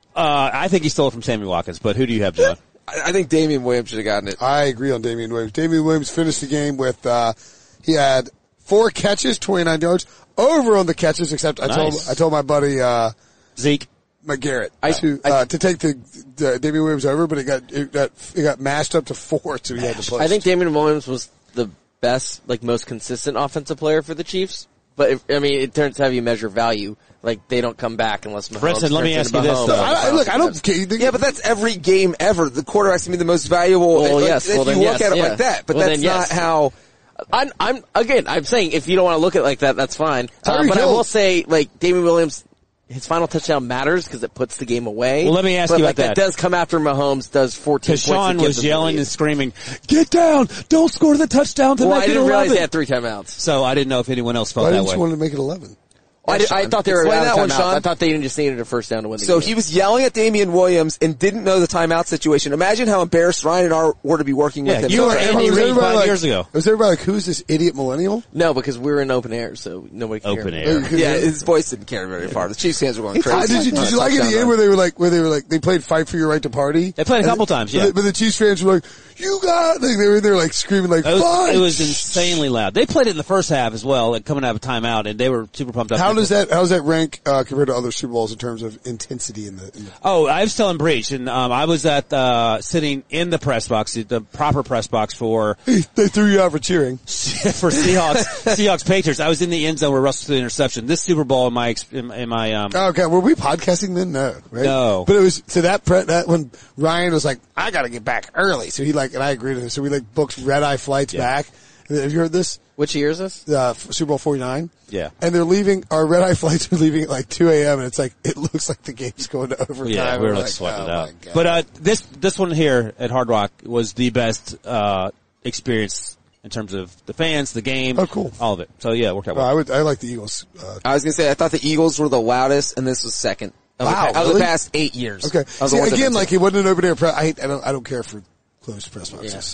I think he stole it from Sammy Watkins, but who do you have, John? I think Damian Williams should have gotten it. I agree on Damian Williams. Damian Williams finished the game with, he had 4 catches, 29 yards, over on the catches, except Nice. I told my buddy, Zeke. McGarrett to take the Damian Williams over, but it got mashed up to 4, so he had to push. I think Damian Williams was the best, like most consistent offensive player for the Chiefs. But it turns out how you measure value. Like they don't come back unless Mahomes. Brinson, let me ask you this, I don't. Yeah, but that's every game ever. The quarterback's gonna be the most valuable. Well, yes. If Well, you look at it like that, but that's not how. I'm saying if you don't want to look at it like that, that's fine. But I will say, like Damian Williams, his final touchdown matters because it puts the game away. Well, let me ask you about that. That does come after Mahomes does 14 points. Sean was yelling and screaming, "Get down! Don't score the touchdown to make it 11." I didn't realize they had 3 timeouts. So I didn't know if anyone else felt Why that didn't way. you want to make it 11? I thought they were Explain out that of one, timeout. Sean. I thought they just needed a first down to win the So game. he was yelling at Damian Williams and didn't know the timeout situation. Imagine how embarrassed Ryan and I were to be working with him. you were Everybody- Andy was Reid everybody 5 years ago. Was everybody like, who's this idiot millennial? No, because we were in open air, so nobody could Open hear me. air. Yeah, his voice didn't carry very far. The Chiefs fans were going crazy. Did you like at the end where they were like, they played Fight for Your Right to Party? They played a couple times, yeah. But the Chiefs fans were like, you got, like, they were in there like screaming like, fight! It was insanely loud. They played it in the first half as well, like coming out of a timeout, and they were super pumped up. How does that rank, compared to other Super Bowls in terms of intensity in the Oh, I was telling Breach, and I was at sitting in the press box, the proper press box for they threw you out for cheering. for Seahawks Patriots. I was in the end zone where Russell threw the interception. This Super Bowl in my Okay, were we podcasting then? No, right? No. But it was to that when Ryan was like, I got to get back early, so he like, and I agreed with him. So we like booked red eye flights back. Have you heard this? Which year is this? Super Bowl 49. Yeah. And they're leaving, our red eye flights are leaving at like 2 a.m. and it's like, it looks like the game's going to overtime. Yeah, we were like sweating it out. But this one here at Hard Rock was the best experience in terms of the fans, the game, cool, all of it. So yeah, it worked out well. I like the Eagles. I was gonna say I thought the Eagles were the loudest, and this was second. Of Really? the past 8 years. Okay. Of the See, ones I've again, been like to. it wasn't an open air press. I don't care for closed press boxes.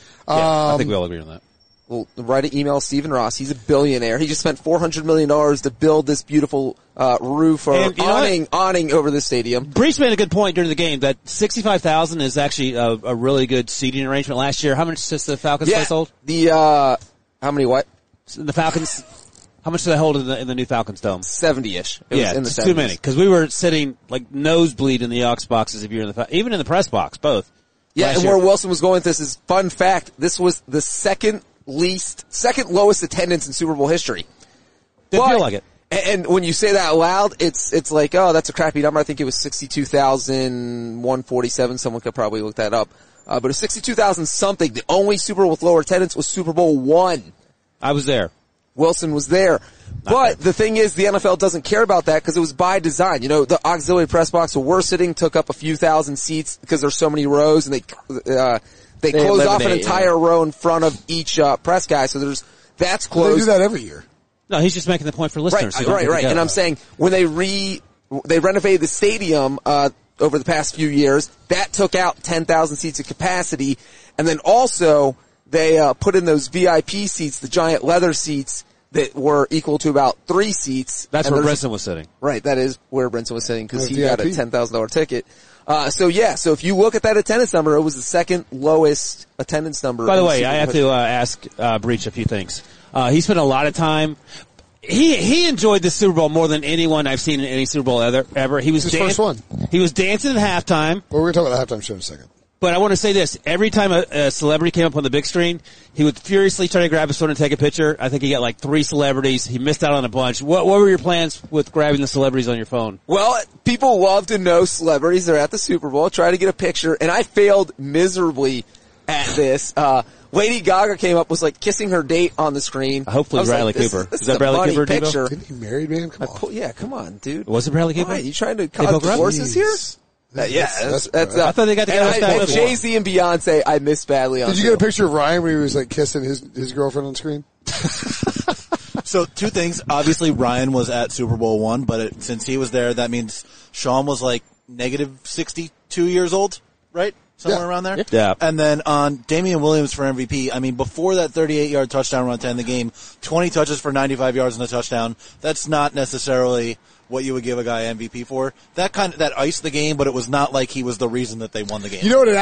I think we all agree on that. Well, write an email, Stephen Ross. He's a billionaire. He just spent $400 million to build this beautiful roof or And you know awning over the stadium. Breach made a good point during the game that 65,000 is actually a really good seating arrangement. Last year, how much does the Falcons place hold? How many what? The Falcons. How much do they hold in the new Falcons dome? 70-ish. Yeah, in the it's 70s. too many because we were sitting like nosebleed in the aux boxes. If you're in even in the press box, both. Yeah, last and year. where Wilson was going with this is fun fact. This was the second lowest attendance in Super Bowl history. Didn't feel like it. And when you say that out loud, it's like, oh, that's a crappy number. I think it was 62,147. Someone could probably look that up. But it was 62,000 something. The only Super Bowl with lower attendance was Super Bowl I. I was there. Wilson was there. But the thing is, the NFL doesn't care about that because it was by design. You know, the auxiliary press box where we're sitting took up a few thousand seats because there's so many rows, and they close off an entire row in front of each press guy. So that's closed. They do that every year. No, he's just making the point for listeners. Right. And I'm saying when they renovated the stadium over the past few years, that took out 10,000 seats of capacity, and then also they put in those VIP seats, the giant leather seats that were equal to about 3 seats. That's where Brinson was sitting. Right, that is where Brinson was sitting because he VIP. got a $10,000 ticket. So if you look at that attendance number, it was the second lowest attendance number. By the way, I have to ask Breach a few things. He spent a lot of time. He enjoyed the Super Bowl more than anyone I've seen in any Super Bowl ever. He was His first one. He was dancing at halftime. Well, we're going to talk about the halftime show in a second. But I want to say this. Every time a celebrity came up on the big screen, he would furiously try to grab his phone and take a picture. I think he got like 3 celebrities. He missed out on a bunch. What were your plans with grabbing the celebrities on your phone? Well, people love to know celebrities. They're at the Super Bowl, try to get a picture, and I failed miserably at this. Lady Gaga came up, was like kissing her date on the screen. Hopefully Bradley Cooper. This Is that Bradley Cooper, Debo? picture. Didn't he married, man? Come on. Yeah, come on, dude. Was it Bradley Cooper? Why? You trying to They broke cause up? divorces here? That's I thought they got together with and Bradley. Jay-Z and Beyonce, I miss badly on Did you get a picture of Ryan when he was like kissing his girlfriend on screen? So 2 things. Obviously, Ryan was at Super Bowl I, but since he was there, that means Sean was like negative 62 years old, right? Somewhere around there? Yeah. And then on Damian Williams for MVP, I mean, before that 38-yard touchdown run to end the game, 20 touches for 95 yards and a touchdown. That's not necessarily what you would give a guy MVP for. That iced the game, but it was not like he was the reason that they won the game. You know what the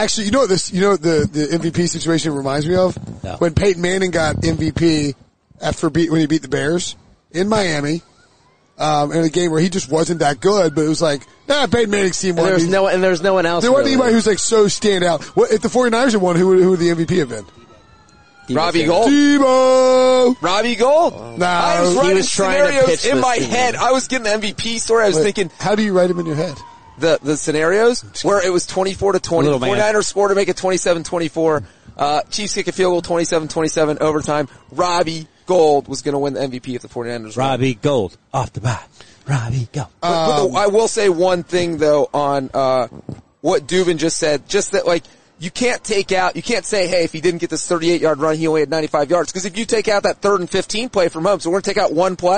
MVP situation reminds me of? No. When Peyton Manning got MVP when he beat the Bears in Miami, in a game where he just wasn't that good, but it was like, Peyton Manning's team won. There's no one else. There wasn't really. anybody who's like so stand out. What, if the 49ers had won, who would the MVP have been? Robbie Gould. Debo! Robbie Gould. No. I was He writing was trying to scenarios pitch in this my to head. me. I was getting the MVP story. I was thinking How do you write him in your head? the scenarios where it was 24-20. Little man. 49ers score to make it 27-24. Chiefs kick a field goal 27-27 overtime. Robbie Gould was going to win the MVP if the 49ers won. Robbie Gould off the bat. Robbie Gould. But I will say one thing though on what Dubin just said, just that like you can't say, hey, if he didn't get this 38-yard run, he only had 95 yards. Because if you take out that 3rd and 15 play from home, so we're going to take out one play,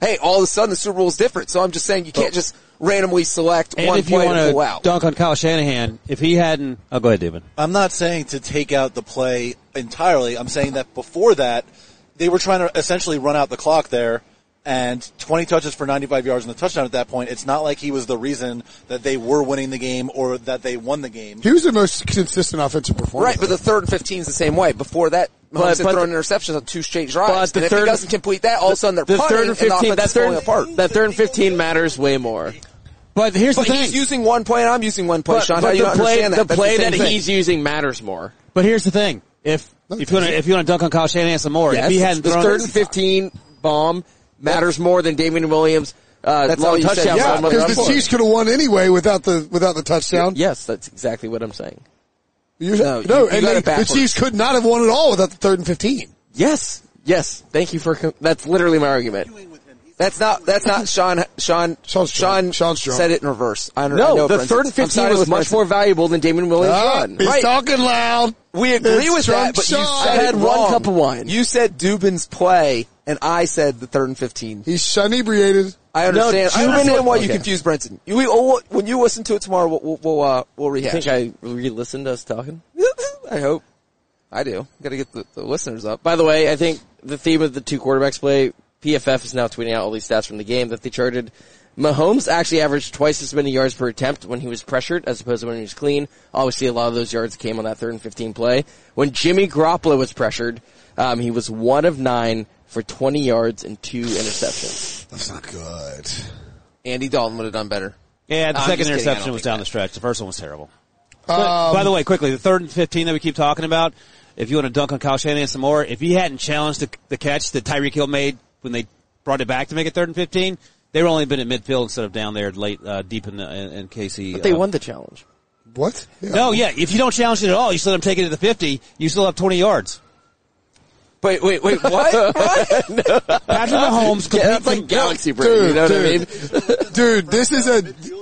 hey, all of a sudden the Super Bowl is different. So I'm just saying you can't just randomly select And one if you play want and pull to out. dunk on Kyle Shanahan, if he hadn't, oh, go ahead, David. I'm not saying to take out the play entirely. I'm saying that before that, they were trying to essentially run out the clock there, and 20 touches for 95 yards and the touchdown at that point. It's not like he was the reason that they were winning the game or that they won the game. He was the most consistent offensive performer. Right, but the 3rd and 15 is the same way. Before that, Mahomes had thrown interceptions on 2 straight drives. But And if he doesn't complete that, all of a sudden they're the punting 3rd and 15, and the offense is falling apart. that 3rd and 15 matters way more. But here's But the thing. he's using one play and I'm using one play, Sean. How do you the understand that? the play That's that same thing. he's using matters more. But here's the thing. If you want to dunk on Kyle Shanahan some more, Yes, if he hadn't the thrown 3rd and 15 bomb matters more than Damian Williams' That's long all you said. touchdown. Yeah, run with because the the run Chiefs could have won anyway without the touchdown. Yes, that's exactly what I'm saying. No, No, you and got it the backwards. Chiefs could not have won at all without the 3rd and 15. Yes. Thank you for, that's literally my argument. That's not Sean Sean's drunk. said it in reverse. I know No, the Brenton. 3rd and I'm 15 siding was with much Brenton. more valuable than Damian Williams' run. He's Right. talking loud. We agree It's with that, drunk but you Sean. said I had it one wrong. cup of wine. You said Dubin's play, and I said the 3rd and 15. He's inebriated. I understand. I Dubin- understand why you okay. confused Brenton. When you listen to it tomorrow, we'll I rehash. think I re-listened to us talking. I hope. I do. Got to get the listeners up. By the way, I think the theme of the 2 quarterbacks play, PFF is now tweeting out all these stats from the game that they charted. Mahomes actually averaged twice as many yards per attempt when he was pressured as opposed to when he was clean. Obviously, a lot of those yards came on that 3rd and 15 play. When Jimmy Garoppolo was pressured, he was 1 of 9 for 20 yards and 2 interceptions. That's not good. Andy Dalton would have done better. Yeah, the I'm second just kidding. I interception don't was think down that. the stretch. The first one was terrible. By the way, quickly, the 3rd and 15 that we keep talking about, if you want to dunk on Kyle Shanahan some more, if he hadn't challenged the catch that Tyreek Hill made when they brought it back to make it 3rd and 15, they were only been at midfield instead of down there late, deep in KC. But they won the challenge. What? Yeah. No, yeah, if you don't challenge it at all, you still let them take it to the 50, you still have 20 yards. Wait, what? What? Patrick Mahomes, Yeah, that's like Galaxy Brain, you know what I mean? Dude, this is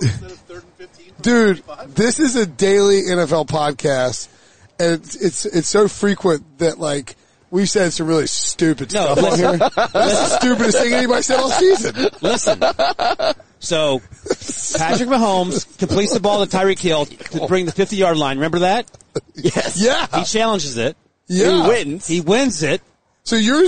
a daily NFL podcast, and it's so frequent that like we've said some really stupid stuff on here. That's the stupidest thing anybody said all season. Listen. So, Patrick Mahomes completes the ball to Tyreek Hill to bring the 50-yard line. Remember that? Yes. Yeah, He challenges it. yeah. He wins. He wins it. So you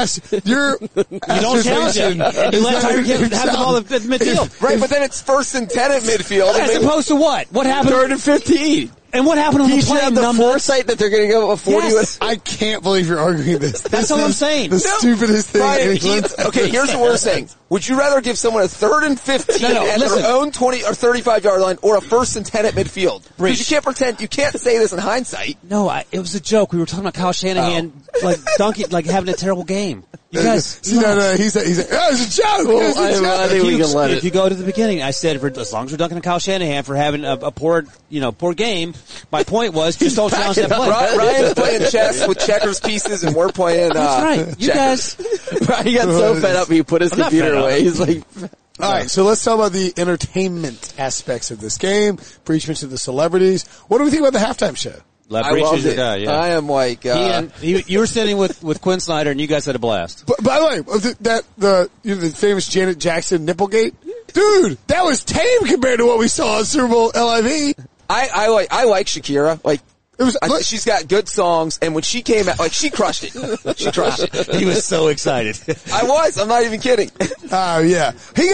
don't challenge it. You let Tyreek Hill have the ball at midfield. Right, but then it's 1st and 10 at midfield. As opposed to what? What happened? 3rd and 15. And what happened on He the should play? have the numbnuts? foresight that they're going to go a 40 Yes. I can't believe you're arguing this. That's all I'm saying. The stupidest thing. Ryan, anyone's okay, here's what we're saying. Would you rather give someone a 3rd and 15 No, at listen. their own 20 or 35-yard line, or a 1st and 10 at midfield? Breach. Because you can't say this in hindsight. No, it was a joke. We were talking about Kyle Shanahan, like having a terrible game. You guys, No, he's like, oh, it's a joke. Well, It's a joke. I think we can let if it. you go to the beginning, I said as long as we're dunking on Kyle Shanahan for having a poor game, my point was just don't challenge that play. Ryan's playing chess with checkers pieces, and we're playing. That's right. You checkers. guys, He got so fed up he put his I'm not computer fed up. away. He's like, All right, so let's talk about the entertainment aspects of this game. Breach mentioned the celebrities. What do we think about the halftime show? I loved it. I am like, you were sitting with Quinn Snyder, and you guys had a blast. But, by the way, the famous Janet Jackson nipplegate, dude, that was tame compared to what we saw on Super Bowl LIV. I like Shakira. Like, she's got good songs, and when she came out, like, she crushed it. She crushed it. He was so excited. I'm not even kidding. Oh yeah, Pete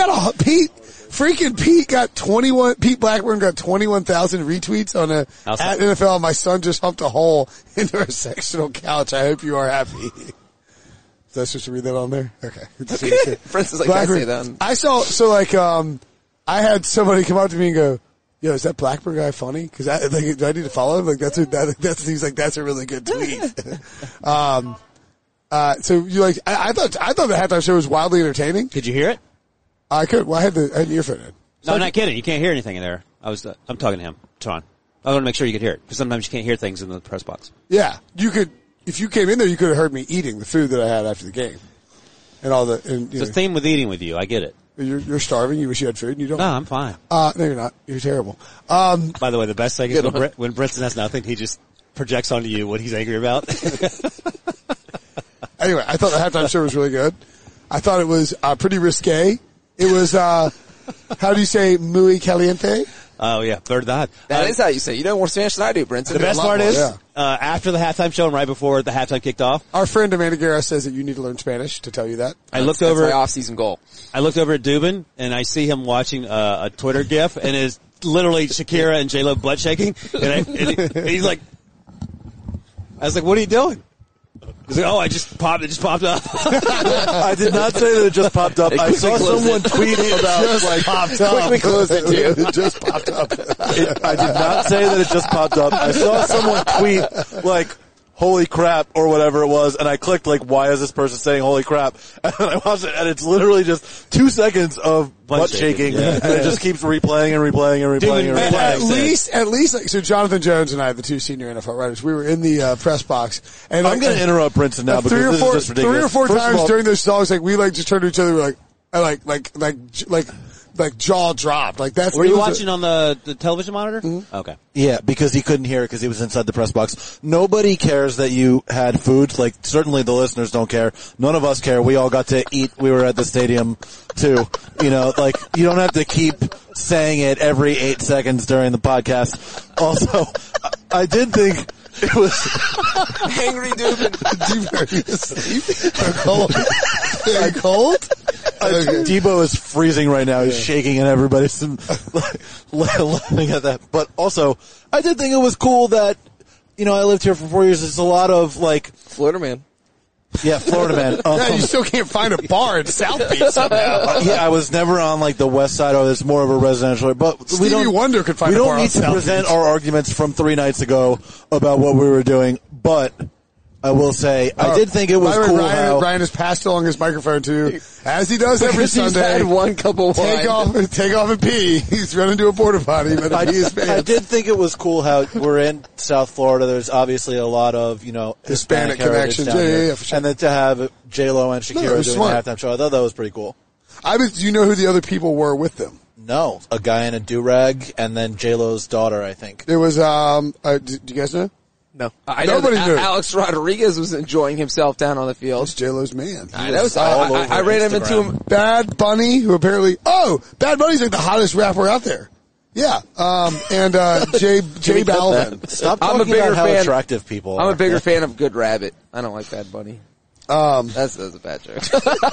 Blackburn got 21,000 retweets on at NFL. My son just humped a hole into our sectional couch. I hope you are happy. Is that supposed to read that on there? Okay. Francis, like, I say that. I saw, I had somebody come up to me and go, yo, is that Blackburn guy funny? Cause do I need to follow him? Like he's like, that's a really good tweet. So you like, I thought the halftime show was wildly entertaining. Did you hear it? I could. Well, I had an earphone in. No, I'm not kidding. You can't hear anything in there. I'm talking to him, Sean. I want to make sure you could hear it because sometimes you can't hear things in the press box. Yeah, you could. If you came in there, you could have heard me eating the food that I had after the game, and all the. And, It's the theme with eating with you. I get it. You're starving. You wish you had food, and you don't. No, I'm fine. No, you're not. You're terrible. By the way, the best thing is when Brinson has nothing, he just projects onto you what he's angry about. Anyway, I thought the halftime show was really good. I thought it was pretty risque. It was, how do you say muy caliente? Oh, yeah, verdad. That is how you say it. You know more Spanish than I do, Brinson. The best part is, after the halftime show and right before the halftime kicked off. Our friend Amanda Guerra says that you need to learn Spanish to tell you that. That's my off-season goal. I looked over at Dubin, and I see him watching a Twitter GIF, and it's literally Shakira and J-Lo butt shaking. And he's like, I was like, what are you doing? He's like, oh, it just popped up. I did not say that it just popped up. I saw someone tweet about like popped up. Quickly close it, too. It just popped up. I did not say that it just popped up. I saw someone tweet like, holy crap, or whatever it was, and I clicked like, why is this person saying holy crap? And I watched it, and it's literally just 2 seconds of butt shaking, and it just keeps replaying and replaying and replaying and replaying. At least, like, so Jonathan Jones and I, the two senior NFL writers, we were in the press box, and I'm going to interrupt Brinson now because this is just ridiculous. 3 or 4 times during those songs, like we like just turned to each other, we're like jaw dropped. Like that's. Were you watching on the television monitor? Mm-hmm. Okay. Yeah, because he couldn't hear it because he was inside the press box. Nobody cares that you had food. Like, certainly the listeners don't care. None of us care. We all got to eat. We were at the stadium too. You know, like, you don't have to keep saying it every 8 seconds during the podcast. Also, I did think it was Angry Dubin. Are you asleep? Cold? Are you cold? Okay. Debo is freezing right now. He's shaking and everybody's laughing at that. But also, I did think it was cool that, you know, I lived here for 4 years. There's a lot of, like... Florida man. Yeah, Florida man. Yeah, you still can't find a bar in South Beach somehow. Yeah, I was never on, like, the west side, or it's more of a residential area. But Stevie Wonder could find a bar We don't need to present our arguments from 3 nights ago about what we were doing, but... I will say, I did think it was cool how... Ryan has passed along his microphone too, as he does every Sunday. He's had one cup of wine. Take off and pee. He's running to a porta potty, but he is I did think it was cool how we're in South Florida. There's obviously a lot of, you know, Hispanic connections. Yeah, for sure. And then to have J-Lo and Shakira doing a halftime show, I thought that was pretty cool. Do you know who the other people were with them? No. A guy in a do-rag, and then J-Lo's daughter, I think. There was, do you guys know? No. I know that Alex Rodriguez was enjoying himself down on the field. It's J-Lo's man. I ran him into him. Bad Bunny, who apparently, Bad Bunny's like the hottest rapper out there. Yeah. And, J Balvin. Stop talking about how attractive people are. I'm a bigger fan of Good Rabbit. I don't like Bad Bunny. That's a bad joke.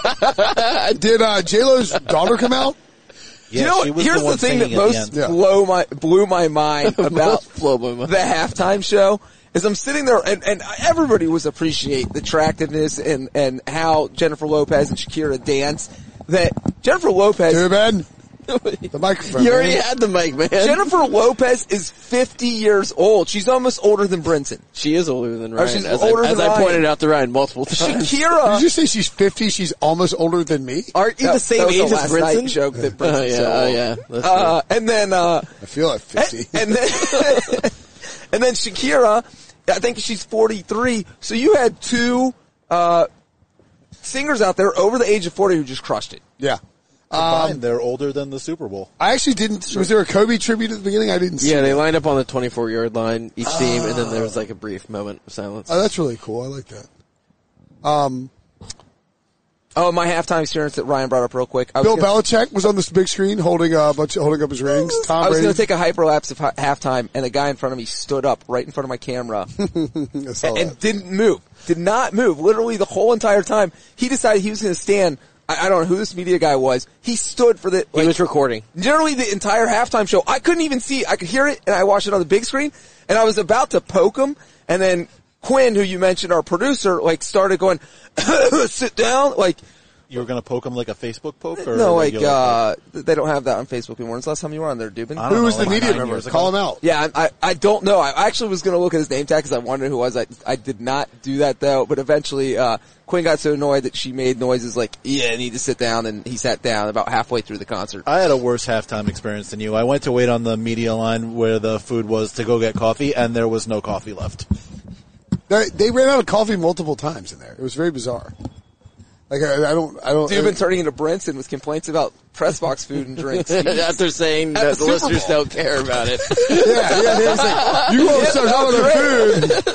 Did, J-Lo's daughter come out? Yeah, you know, here's the thing that most blew my mind about the halftime show is I'm sitting there and everybody was appreciate the attractiveness and how Jennifer Lopez and Shakira dance. That Jennifer Lopez. Too bad. The microphone. You already had the mic, man. Jennifer Lopez is 50 years old. She's almost older than Brinson. She is older than Ryan. She's older than Ryan. I pointed out to Ryan multiple times. Shakira. Did you say she's 50? She's almost older than me? Aren't you the same age as last Brinson? night joke that Brinson yeah. And then, I feel like 50. And then Shakira, I think she's 43. So you had two, singers out there over the age of 40 who just crushed it. Yeah. They're older than the Super Bowl. I actually didn't. Was there a Kobe tribute at the beginning? I didn't see. Yeah, they lined up on the 24-yard line, each team, and then there was like a brief moment of silence. Oh, that's really cool. I like that. My halftime experience that Ryan brought up real quick. Bill Belichick was on this big screen holding up his rings. Tom I was Brady. going to take a hyperlapse of halftime, and the guy in front of me stood up right in front of my camera and didn't move. Did not move. Literally the whole entire time. He decided he was going to stand. I don't know who this media guy was. He stood for the... He was recording. Generally, the entire halftime show, I couldn't even see. I could hear it, and I watched it on the big screen, and I was about to poke him, and then Quinn, who you mentioned, our producer, like, started going, sit down, like... You were going to poke him like a Facebook poke? Or no, like, they don't have that on Facebook anymore. When's the last time you were on there, Dubin? Who was the media member? Call him out. Yeah, I don't know. I actually was going to look at his name tag because I wondered who it was. I did not do that, though, but eventually, Quinn got so annoyed that she made noises like, I need to sit down, and he sat down about halfway through the concert. I had a worse halftime experience than you. I went to wait on the media line where the food was to go get coffee, and there was no coffee left. They ran out of coffee multiple times in there. It was very bizarre. Like, I don't. Dubin turning into Brinson with complaints about press box food and drinks. After saying that the listeners don't care about it. Yeah. It's like, you won't start talking about food.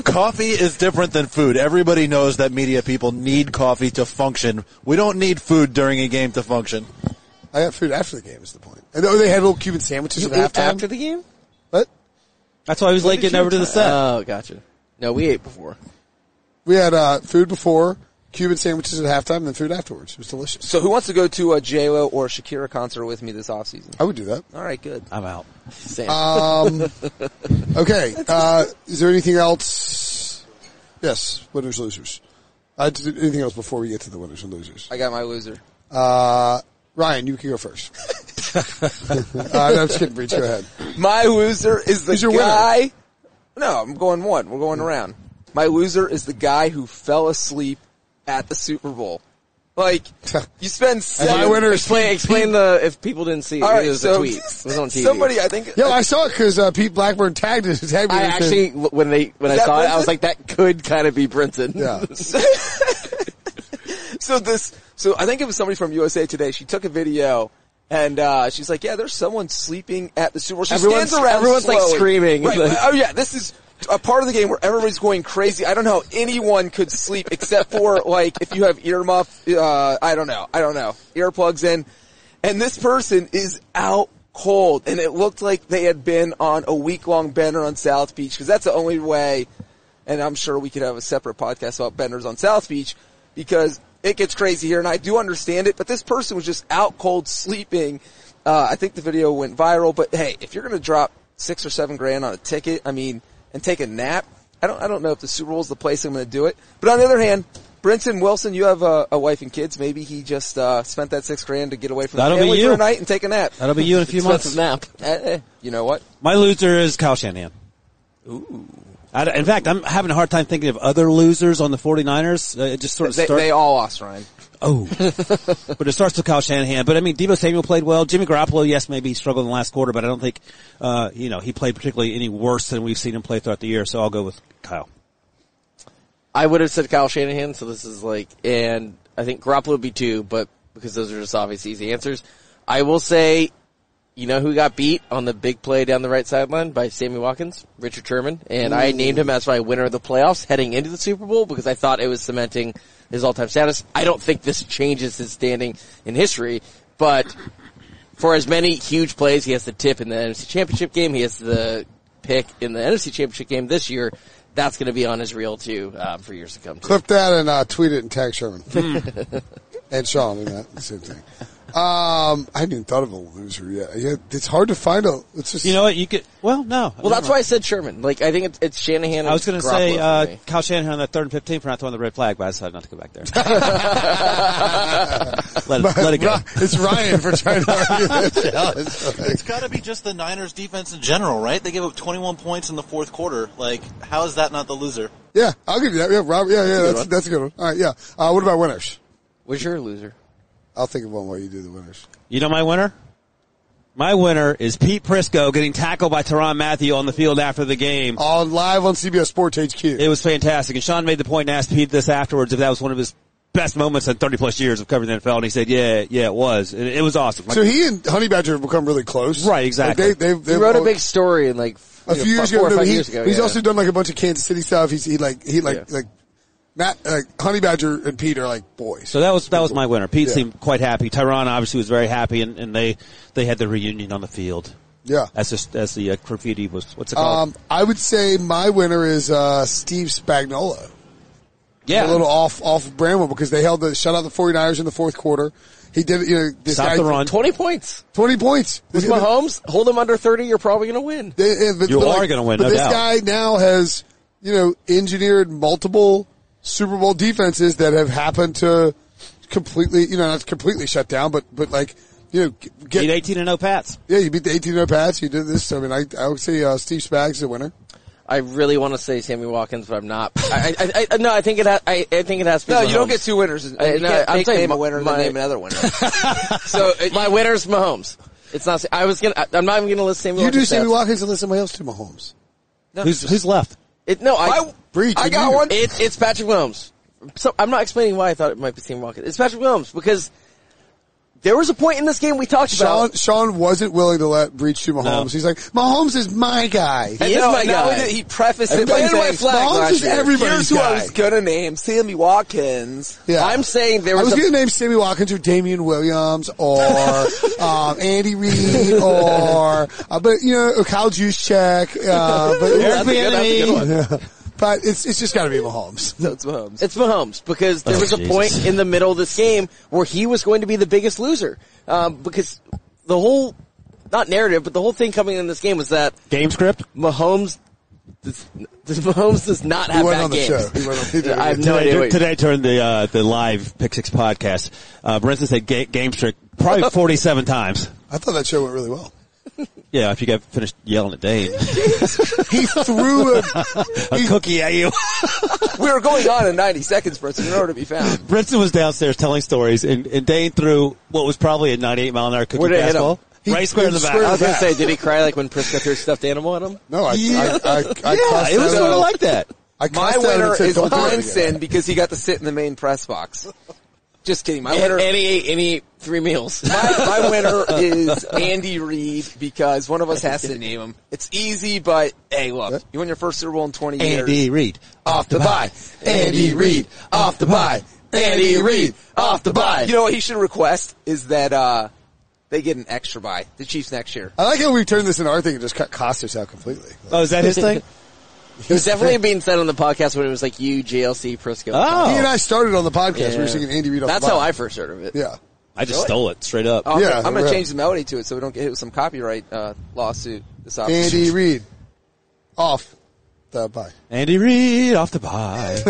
Coffee is different than food. Everybody knows that media people need coffee to function. We don't need food during a game to function. I got food after the game is the point. And they had little Cuban sandwiches at halftime. After the game? What? That's why I was late getting over to the set. Oh, gotcha. No, we ate before. We had food before, Cuban sandwiches at halftime, and then food afterwards. It was delicious. So who wants to go to a J-Lo or Shakira concert with me this offseason? I would do that. All right, good. I'm out. Same. Okay. Is there anything else? Yes. Winners, losers. Anything else before we get to the winners and losers? I got my loser. Ryan, you can go first. No, I'm just kidding, Breach. Go ahead. My loser is the Who's your guy. winner? No, I'm going one. We're going around. My loser is the guy who fell asleep at the Super Bowl. Like, you spend My winner is Explain if people didn't see it. All right, it was so a tweet. It was on TV. Somebody, I think. Yeah, I saw it because Pete Blackburn tagged me. I actually, when I saw it, I was like, that could kind of be Brinson. Yeah. So I think it was somebody from USA Today. She took a video and she's like, "Yeah, there's someone sleeping at the Super Bowl." She stands around, everyone's like slowly. screaming. Right. Oh yeah, this is a part of the game where everybody's going crazy. I don't know how anyone could sleep except for like if you have I don't know, earplugs in. And this person is out cold, and it looked like they had been on a week-long bender on South Beach, because that's the only way. And I'm sure we could have a separate podcast about benders on South Beach, because it gets crazy here, and I do understand it, but this person was just out cold sleeping. I think the video went viral, but hey, if you're going to drop $6 or $7 grand on a ticket, and take a nap, I don't know if the Super Bowl is the place I'm going to do it. But on the other hand, Brinson Wilson, you have a wife and kids. Maybe he just spent that $6 grand to get away from the family for a night and take a nap. That'll be you in a few months. Nap. You know what? My loser is Kyle Shanahan. Ooh. In fact, I'm having a hard time thinking of other losers on the 49ers. It just sort of They all lost, Ryan. Oh. But it starts with Kyle Shanahan. But I mean, Deebo Samuel played well. Jimmy Garoppolo, yes, maybe he struggled in the last quarter, but I don't think, he played particularly any worse than we've seen him play throughout the year. So I'll go with Kyle. I would have said Kyle Shanahan, so this is and I think Garoppolo would be 2, but because those are just obvious easy answers. I will say, you know who got beat on the big play down the right sideline by Sammy Watkins? Richard Sherman. And I named him as my winner of the playoffs heading into the Super Bowl because I thought it was cementing his all-time status. I don't think this changes his standing in history, but for as many huge plays, he has the tip in the NFC Championship game, he has the pick in the NFC Championship game this year. That's going to be on his reel, too, for years to come. Clip that and tweet it and tag Sherman. And Sean in that, the same thing. I hadn't even thought of a loser yet. Yeah, it's hard to find it's just. You know what? You could, no. Well, that's why I said Sherman. I think it's Shanahan and I was going to say, Garoppolo Kyle Shanahan on that 3rd and 15 for not throwing the red flag, but I decided not to go back there. let it go. It's Ryan for trying to argue that challenge. It's got to be just the Niners defense in general, right? They gave up 21 points in the fourth quarter. How is that not the loser? Yeah, I'll give you that. Yeah, Rob. Yeah, that's a good one. All right, yeah. What about winners? What's your loser? I'll think of one while you do the winners. You know my winner? My winner is Pete Prisco getting tackled by Tyrann Mathieu on the field after the game. Live on CBS Sports HQ. It was fantastic. And Sean made the point and asked Pete this afterwards if that was one of his best moments in 30-plus years of covering the NFL. And he said, yeah, it was. It was awesome. So he and Honey Badger have become really close. Right, exactly. They wrote a big story in a few years ago. 4 or 5 years ago. He's also done a bunch of Kansas City stuff. Matt, Honey Badger and Pete are like boys. So that was my winner. Pete seemed quite happy. Tyrann obviously was very happy, and they had the reunion on the field. Yeah. As the graffiti was, what's it called? I would say my winner is Steve Spagnuolo. Yeah. A little off brand one because they shut out the 49ers in the fourth quarter. He did this Stop guy, the run. 20 points. 20 points. With Mahomes, hold him under 30, you're probably going to win. You are going to win, but no this doubt. guy now has, engineered multiple Super Bowl defenses that have happened to completely, not completely shut down, but get beat 18-0 Pats. Yeah, you beat the 18-0 Pats. You did this. I mean, I would say Steve Spags is a winner. I really want to say Sammy Watkins, but I'm not. I think it has to be. No, Mahomes. you don't get 2 winners. I'm saying name a winner and then name another winner. So my winner's Mahomes. It's not. I'm not even gonna list Sammy. You Watkins do Sammy stats. Watkins and list somebody else to Mahomes. No. Who's left? I got one. It's Patrick Mahomes. So I'm not explaining why I thought it might be Sammy Watkins. It's Patrick Mahomes because There was a point in this game we talked about. Sean wasn't willing to let Breach to Mahomes. No. He's like, Mahomes is my guy. He is my guy. He prefaced it by saying, Mahomes is everybody's here's who guy. I was gonna name, Sammy Watkins. Yeah. I'm saying there I was was going to name Sammy Watkins or Damian Williams or Andy Reid or Kyle Juszczyk. Eric Bieniemy. But it's just got to be Mahomes. So it's Mahomes. It's Mahomes because there was a point in the middle of this game where he was going to be the biggest loser. Because the whole, not narrative, but the whole thing coming in this game was that Game script? Mahomes does not have bad games. I have no idea. Today during the live Pick Six podcast, Brinson said game script probably 47 times. I thought that show went really well. Yeah, if you got finished yelling at Dane. He threw a cookie at you. We were going on in 90 seconds, Brinson, in order to be found. Brinson was downstairs telling stories, and Dane threw what was probably a 98-mile-an-hour cookie Where'd it hit fastball. him? Right square in the back. I was going to say, did he cry like when Priska threw a stuffed animal at him? No, I it was sort of like that. My winner is Brinson because he got to sit in the main press box. Just kidding. My winner. And he ate 3 meals. My winner is Andy Reid because one of us has to name him. It's easy, but hey, look, you won your first Super Bowl in 20 years. Andy Reid. Off the bye. Andy Reid. Off the bye. Andy Reid. Off the bye. You know what he should request is that, they get an extra bye. The Chiefs next year. I like how we turned this into our thing and just cut Costas out completely. Oh, is that his thing? It was definitely being said on the podcast when it was like you, JLC, Prisco. He and I started on the podcast. We were singing Andy Reid off That's the bye. how I first heard of it. Yeah. I just stole it straight up. I'm going to change the melody to it so we don't get hit with some copyright lawsuit this afternoon. Andy Reid. Off the bye. Andy Reid off the bye.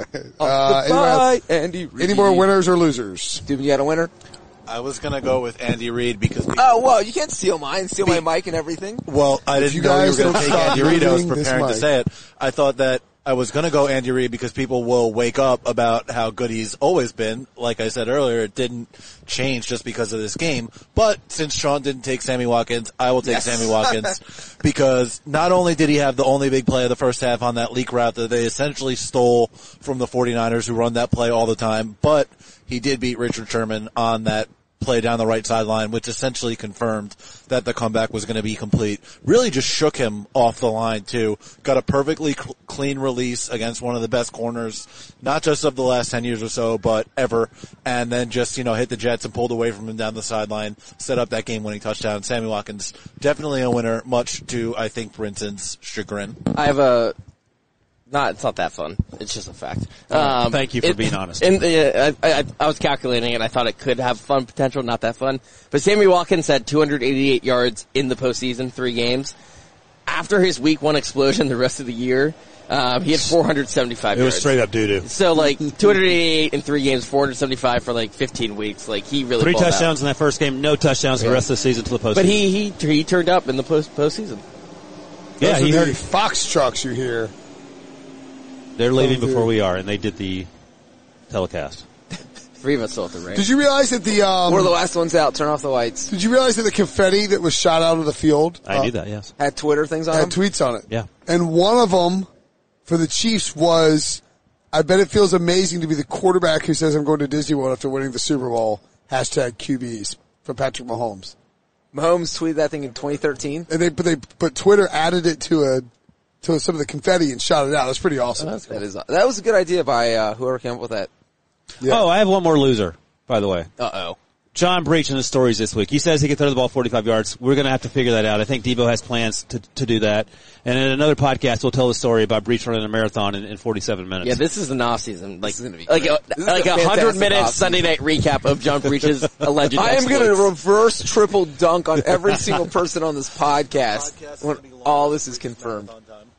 Andy Reid. Any more winners or losers? Dude, you got a winner? I was gonna go with Andy Reid because. Oh well, you can't steal mine, steal my mic and everything. Well, I didn't know you were going to take Andy Reid. I was preparing to say it. I thought that I was going to go Andy Reid because people will wake up about how good he's always been. Like I said earlier, it didn't change just because of this game. But since Sean didn't take Sammy Watkins, I will take Sammy Watkins because not only did he have the only big play of the first half on that leak route that they essentially stole from the 49ers who run that play all the time, but he did beat Richard Sherman on that play down the right sideline, which essentially confirmed that the comeback was going to be complete. Really just shook him off the line too. Got a perfectly clean release against one of the best corners, not just of the last 10 years or so, but ever. And then just, hit the Jets and pulled away from him down the sideline, set up that game-winning touchdown. Sammy Watkins, definitely a winner, much to, I think, Brinson's chagrin. I have it's not that fun. It's just a fact. Thank you for being honest. I was calculating it. I thought it could have fun potential, not that fun. But Sammy Watkins had 288 yards in the postseason, 3 games. After his week 1 explosion the rest of the year, he had 475 yards. It was straight up doo-doo. So 288 in 3 games, 475 for 15 weeks. He really 3 balled touchdowns out. in that first game, no touchdowns the rest of the season to the postseason. But he turned up in the postseason. Yeah, he heard Fox trucks you hear. They're leaving before we are, and they did the telecast. 3 of us still at the range. Did you realize that we're the last ones out, turn off the lights. Did you realize that the confetti that was shot out of the field? I knew that, yes. Had Twitter things on had them? tweets on it. Yeah. And one of them for the Chiefs was, I bet it feels amazing to be the quarterback who says I'm going to Disney World after winning the Super Bowl. #QBs from Patrick Mahomes. Mahomes tweeted that thing in 2013. And but Twitter added it to some of the confetti and shot it out. That's pretty awesome. That was a good idea by whoever came up with that. Yeah. Oh, I have one more loser, by the way. Uh-oh. John Breach in his stories this week. He says he can throw the ball 45 yards. We're going to have to figure that out. I think Debo has plans to do that. And in another podcast, we'll tell the story about Breach running a marathon in 47 minutes. Yeah, this is an off season. This is gonna be like a 100-minute Sunday night recap of John Breach's alleged I am exploits. going to reverse triple dunk on every single person on this podcast when all this is confirmed.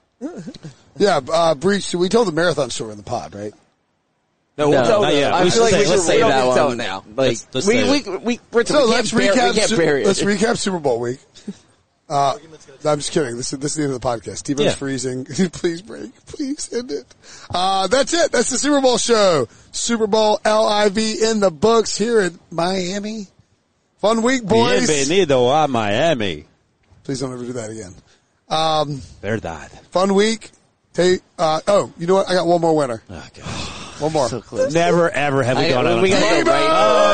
Yeah, Breach, we told the marathon story in the pod, right? No, we'll tell not it. yet. I feel like we should say that tell one it now. Let's Let's recap recap Super Bowl week. I'm just kidding. This is the end of the podcast. Devo's freezing. Please break. Please end it. That's it. That's the Super Bowl show. Super Bowl LIV in the books here in Miami. Fun week, boys. Bienvenido a Miami. Please don't ever do that again. Verdad. Fun week. You know what? I got one more winner. Oh, God. One more. So close. Never, ever have we gone out on we got top. it right.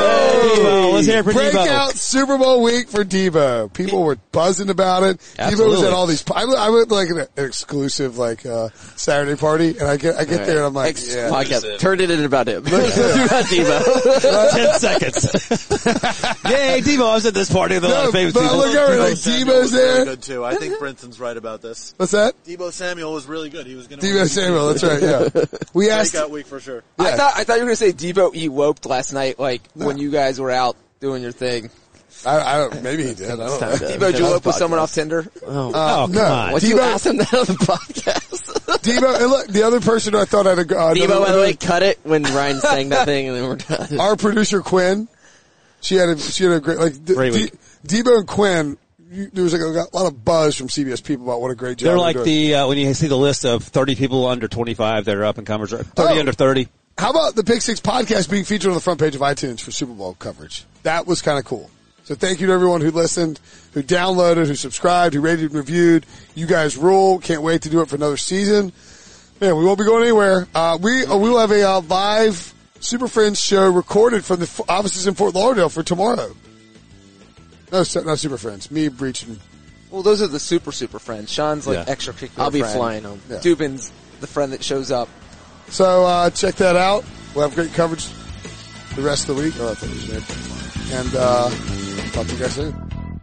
Debo. Let's hear it for Debo. Breakout Super Bowl week for Debo. People were buzzing about it. Absolutely. Debo was at all these. I went like an exclusive Saturday party, and I get there and I'm like, yeah. Podcast. Turned it into about him. About Debo. 10 seconds. Yay, Debo! I was at this party with a lot of famous people. Look over, like Debo's there. Really good too. I think Brinson's right about this. What's that? Debo Samuel was really good. He was going to. Debo Samuel. That's right. Yeah. We asked. Breakout week for sure. Yeah. I thought you were going to say Debo eloped last night, when you guys were out doing your thing. I don't. Maybe he did. I don't know. Debo elope with someone off Tinder. Oh, come on. What you asked him that on the podcast? Debo, and look, the other person I thought had a Debo, by the way, cut it when Ryan sang that thing, and then we're done. Our producer Quinn, she had a great Great week. Debo and Quinn. There was a lot of buzz from CBS people about what a great job They're like doing. when you see the list of 30 people under 25 that are up and comers, 30 under 30. How about the Pick Six podcast being featured on the front page of iTunes for Super Bowl coverage? That was kind of cool. So thank you to everyone who listened, who downloaded, who subscribed, who rated and reviewed. You guys rule. Can't wait to do it for another season. Man, we won't be going anywhere. We will have a live Super Friends show recorded from the offices in Fort Lauderdale for tomorrow. No, not Super Friends. Me, Breach, and... Well, those are the super friends. Sean's extracurricular I'll be friend. flying home. Yeah. Dubin's the friend that shows up. So check that out. We'll have great coverage the rest of the week. Oh, I thought it was good. And talk to you guys soon.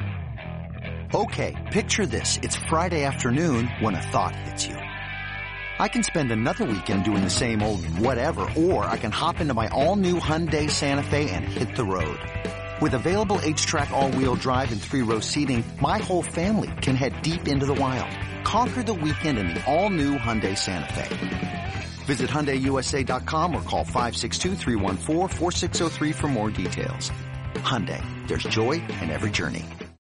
Okay, picture this. It's Friday afternoon when a thought hits you. I can spend another weekend doing the same old whatever, or I can hop into my all-new Hyundai Santa Fe and hit the road. With available H-Track all-wheel drive and 3-row seating, my whole family can head deep into the wild. Conquer the weekend in the all-new Hyundai Santa Fe. Visit HyundaiUSA.com or call 562-314-4603 for more details. Hyundai, there's joy in every journey.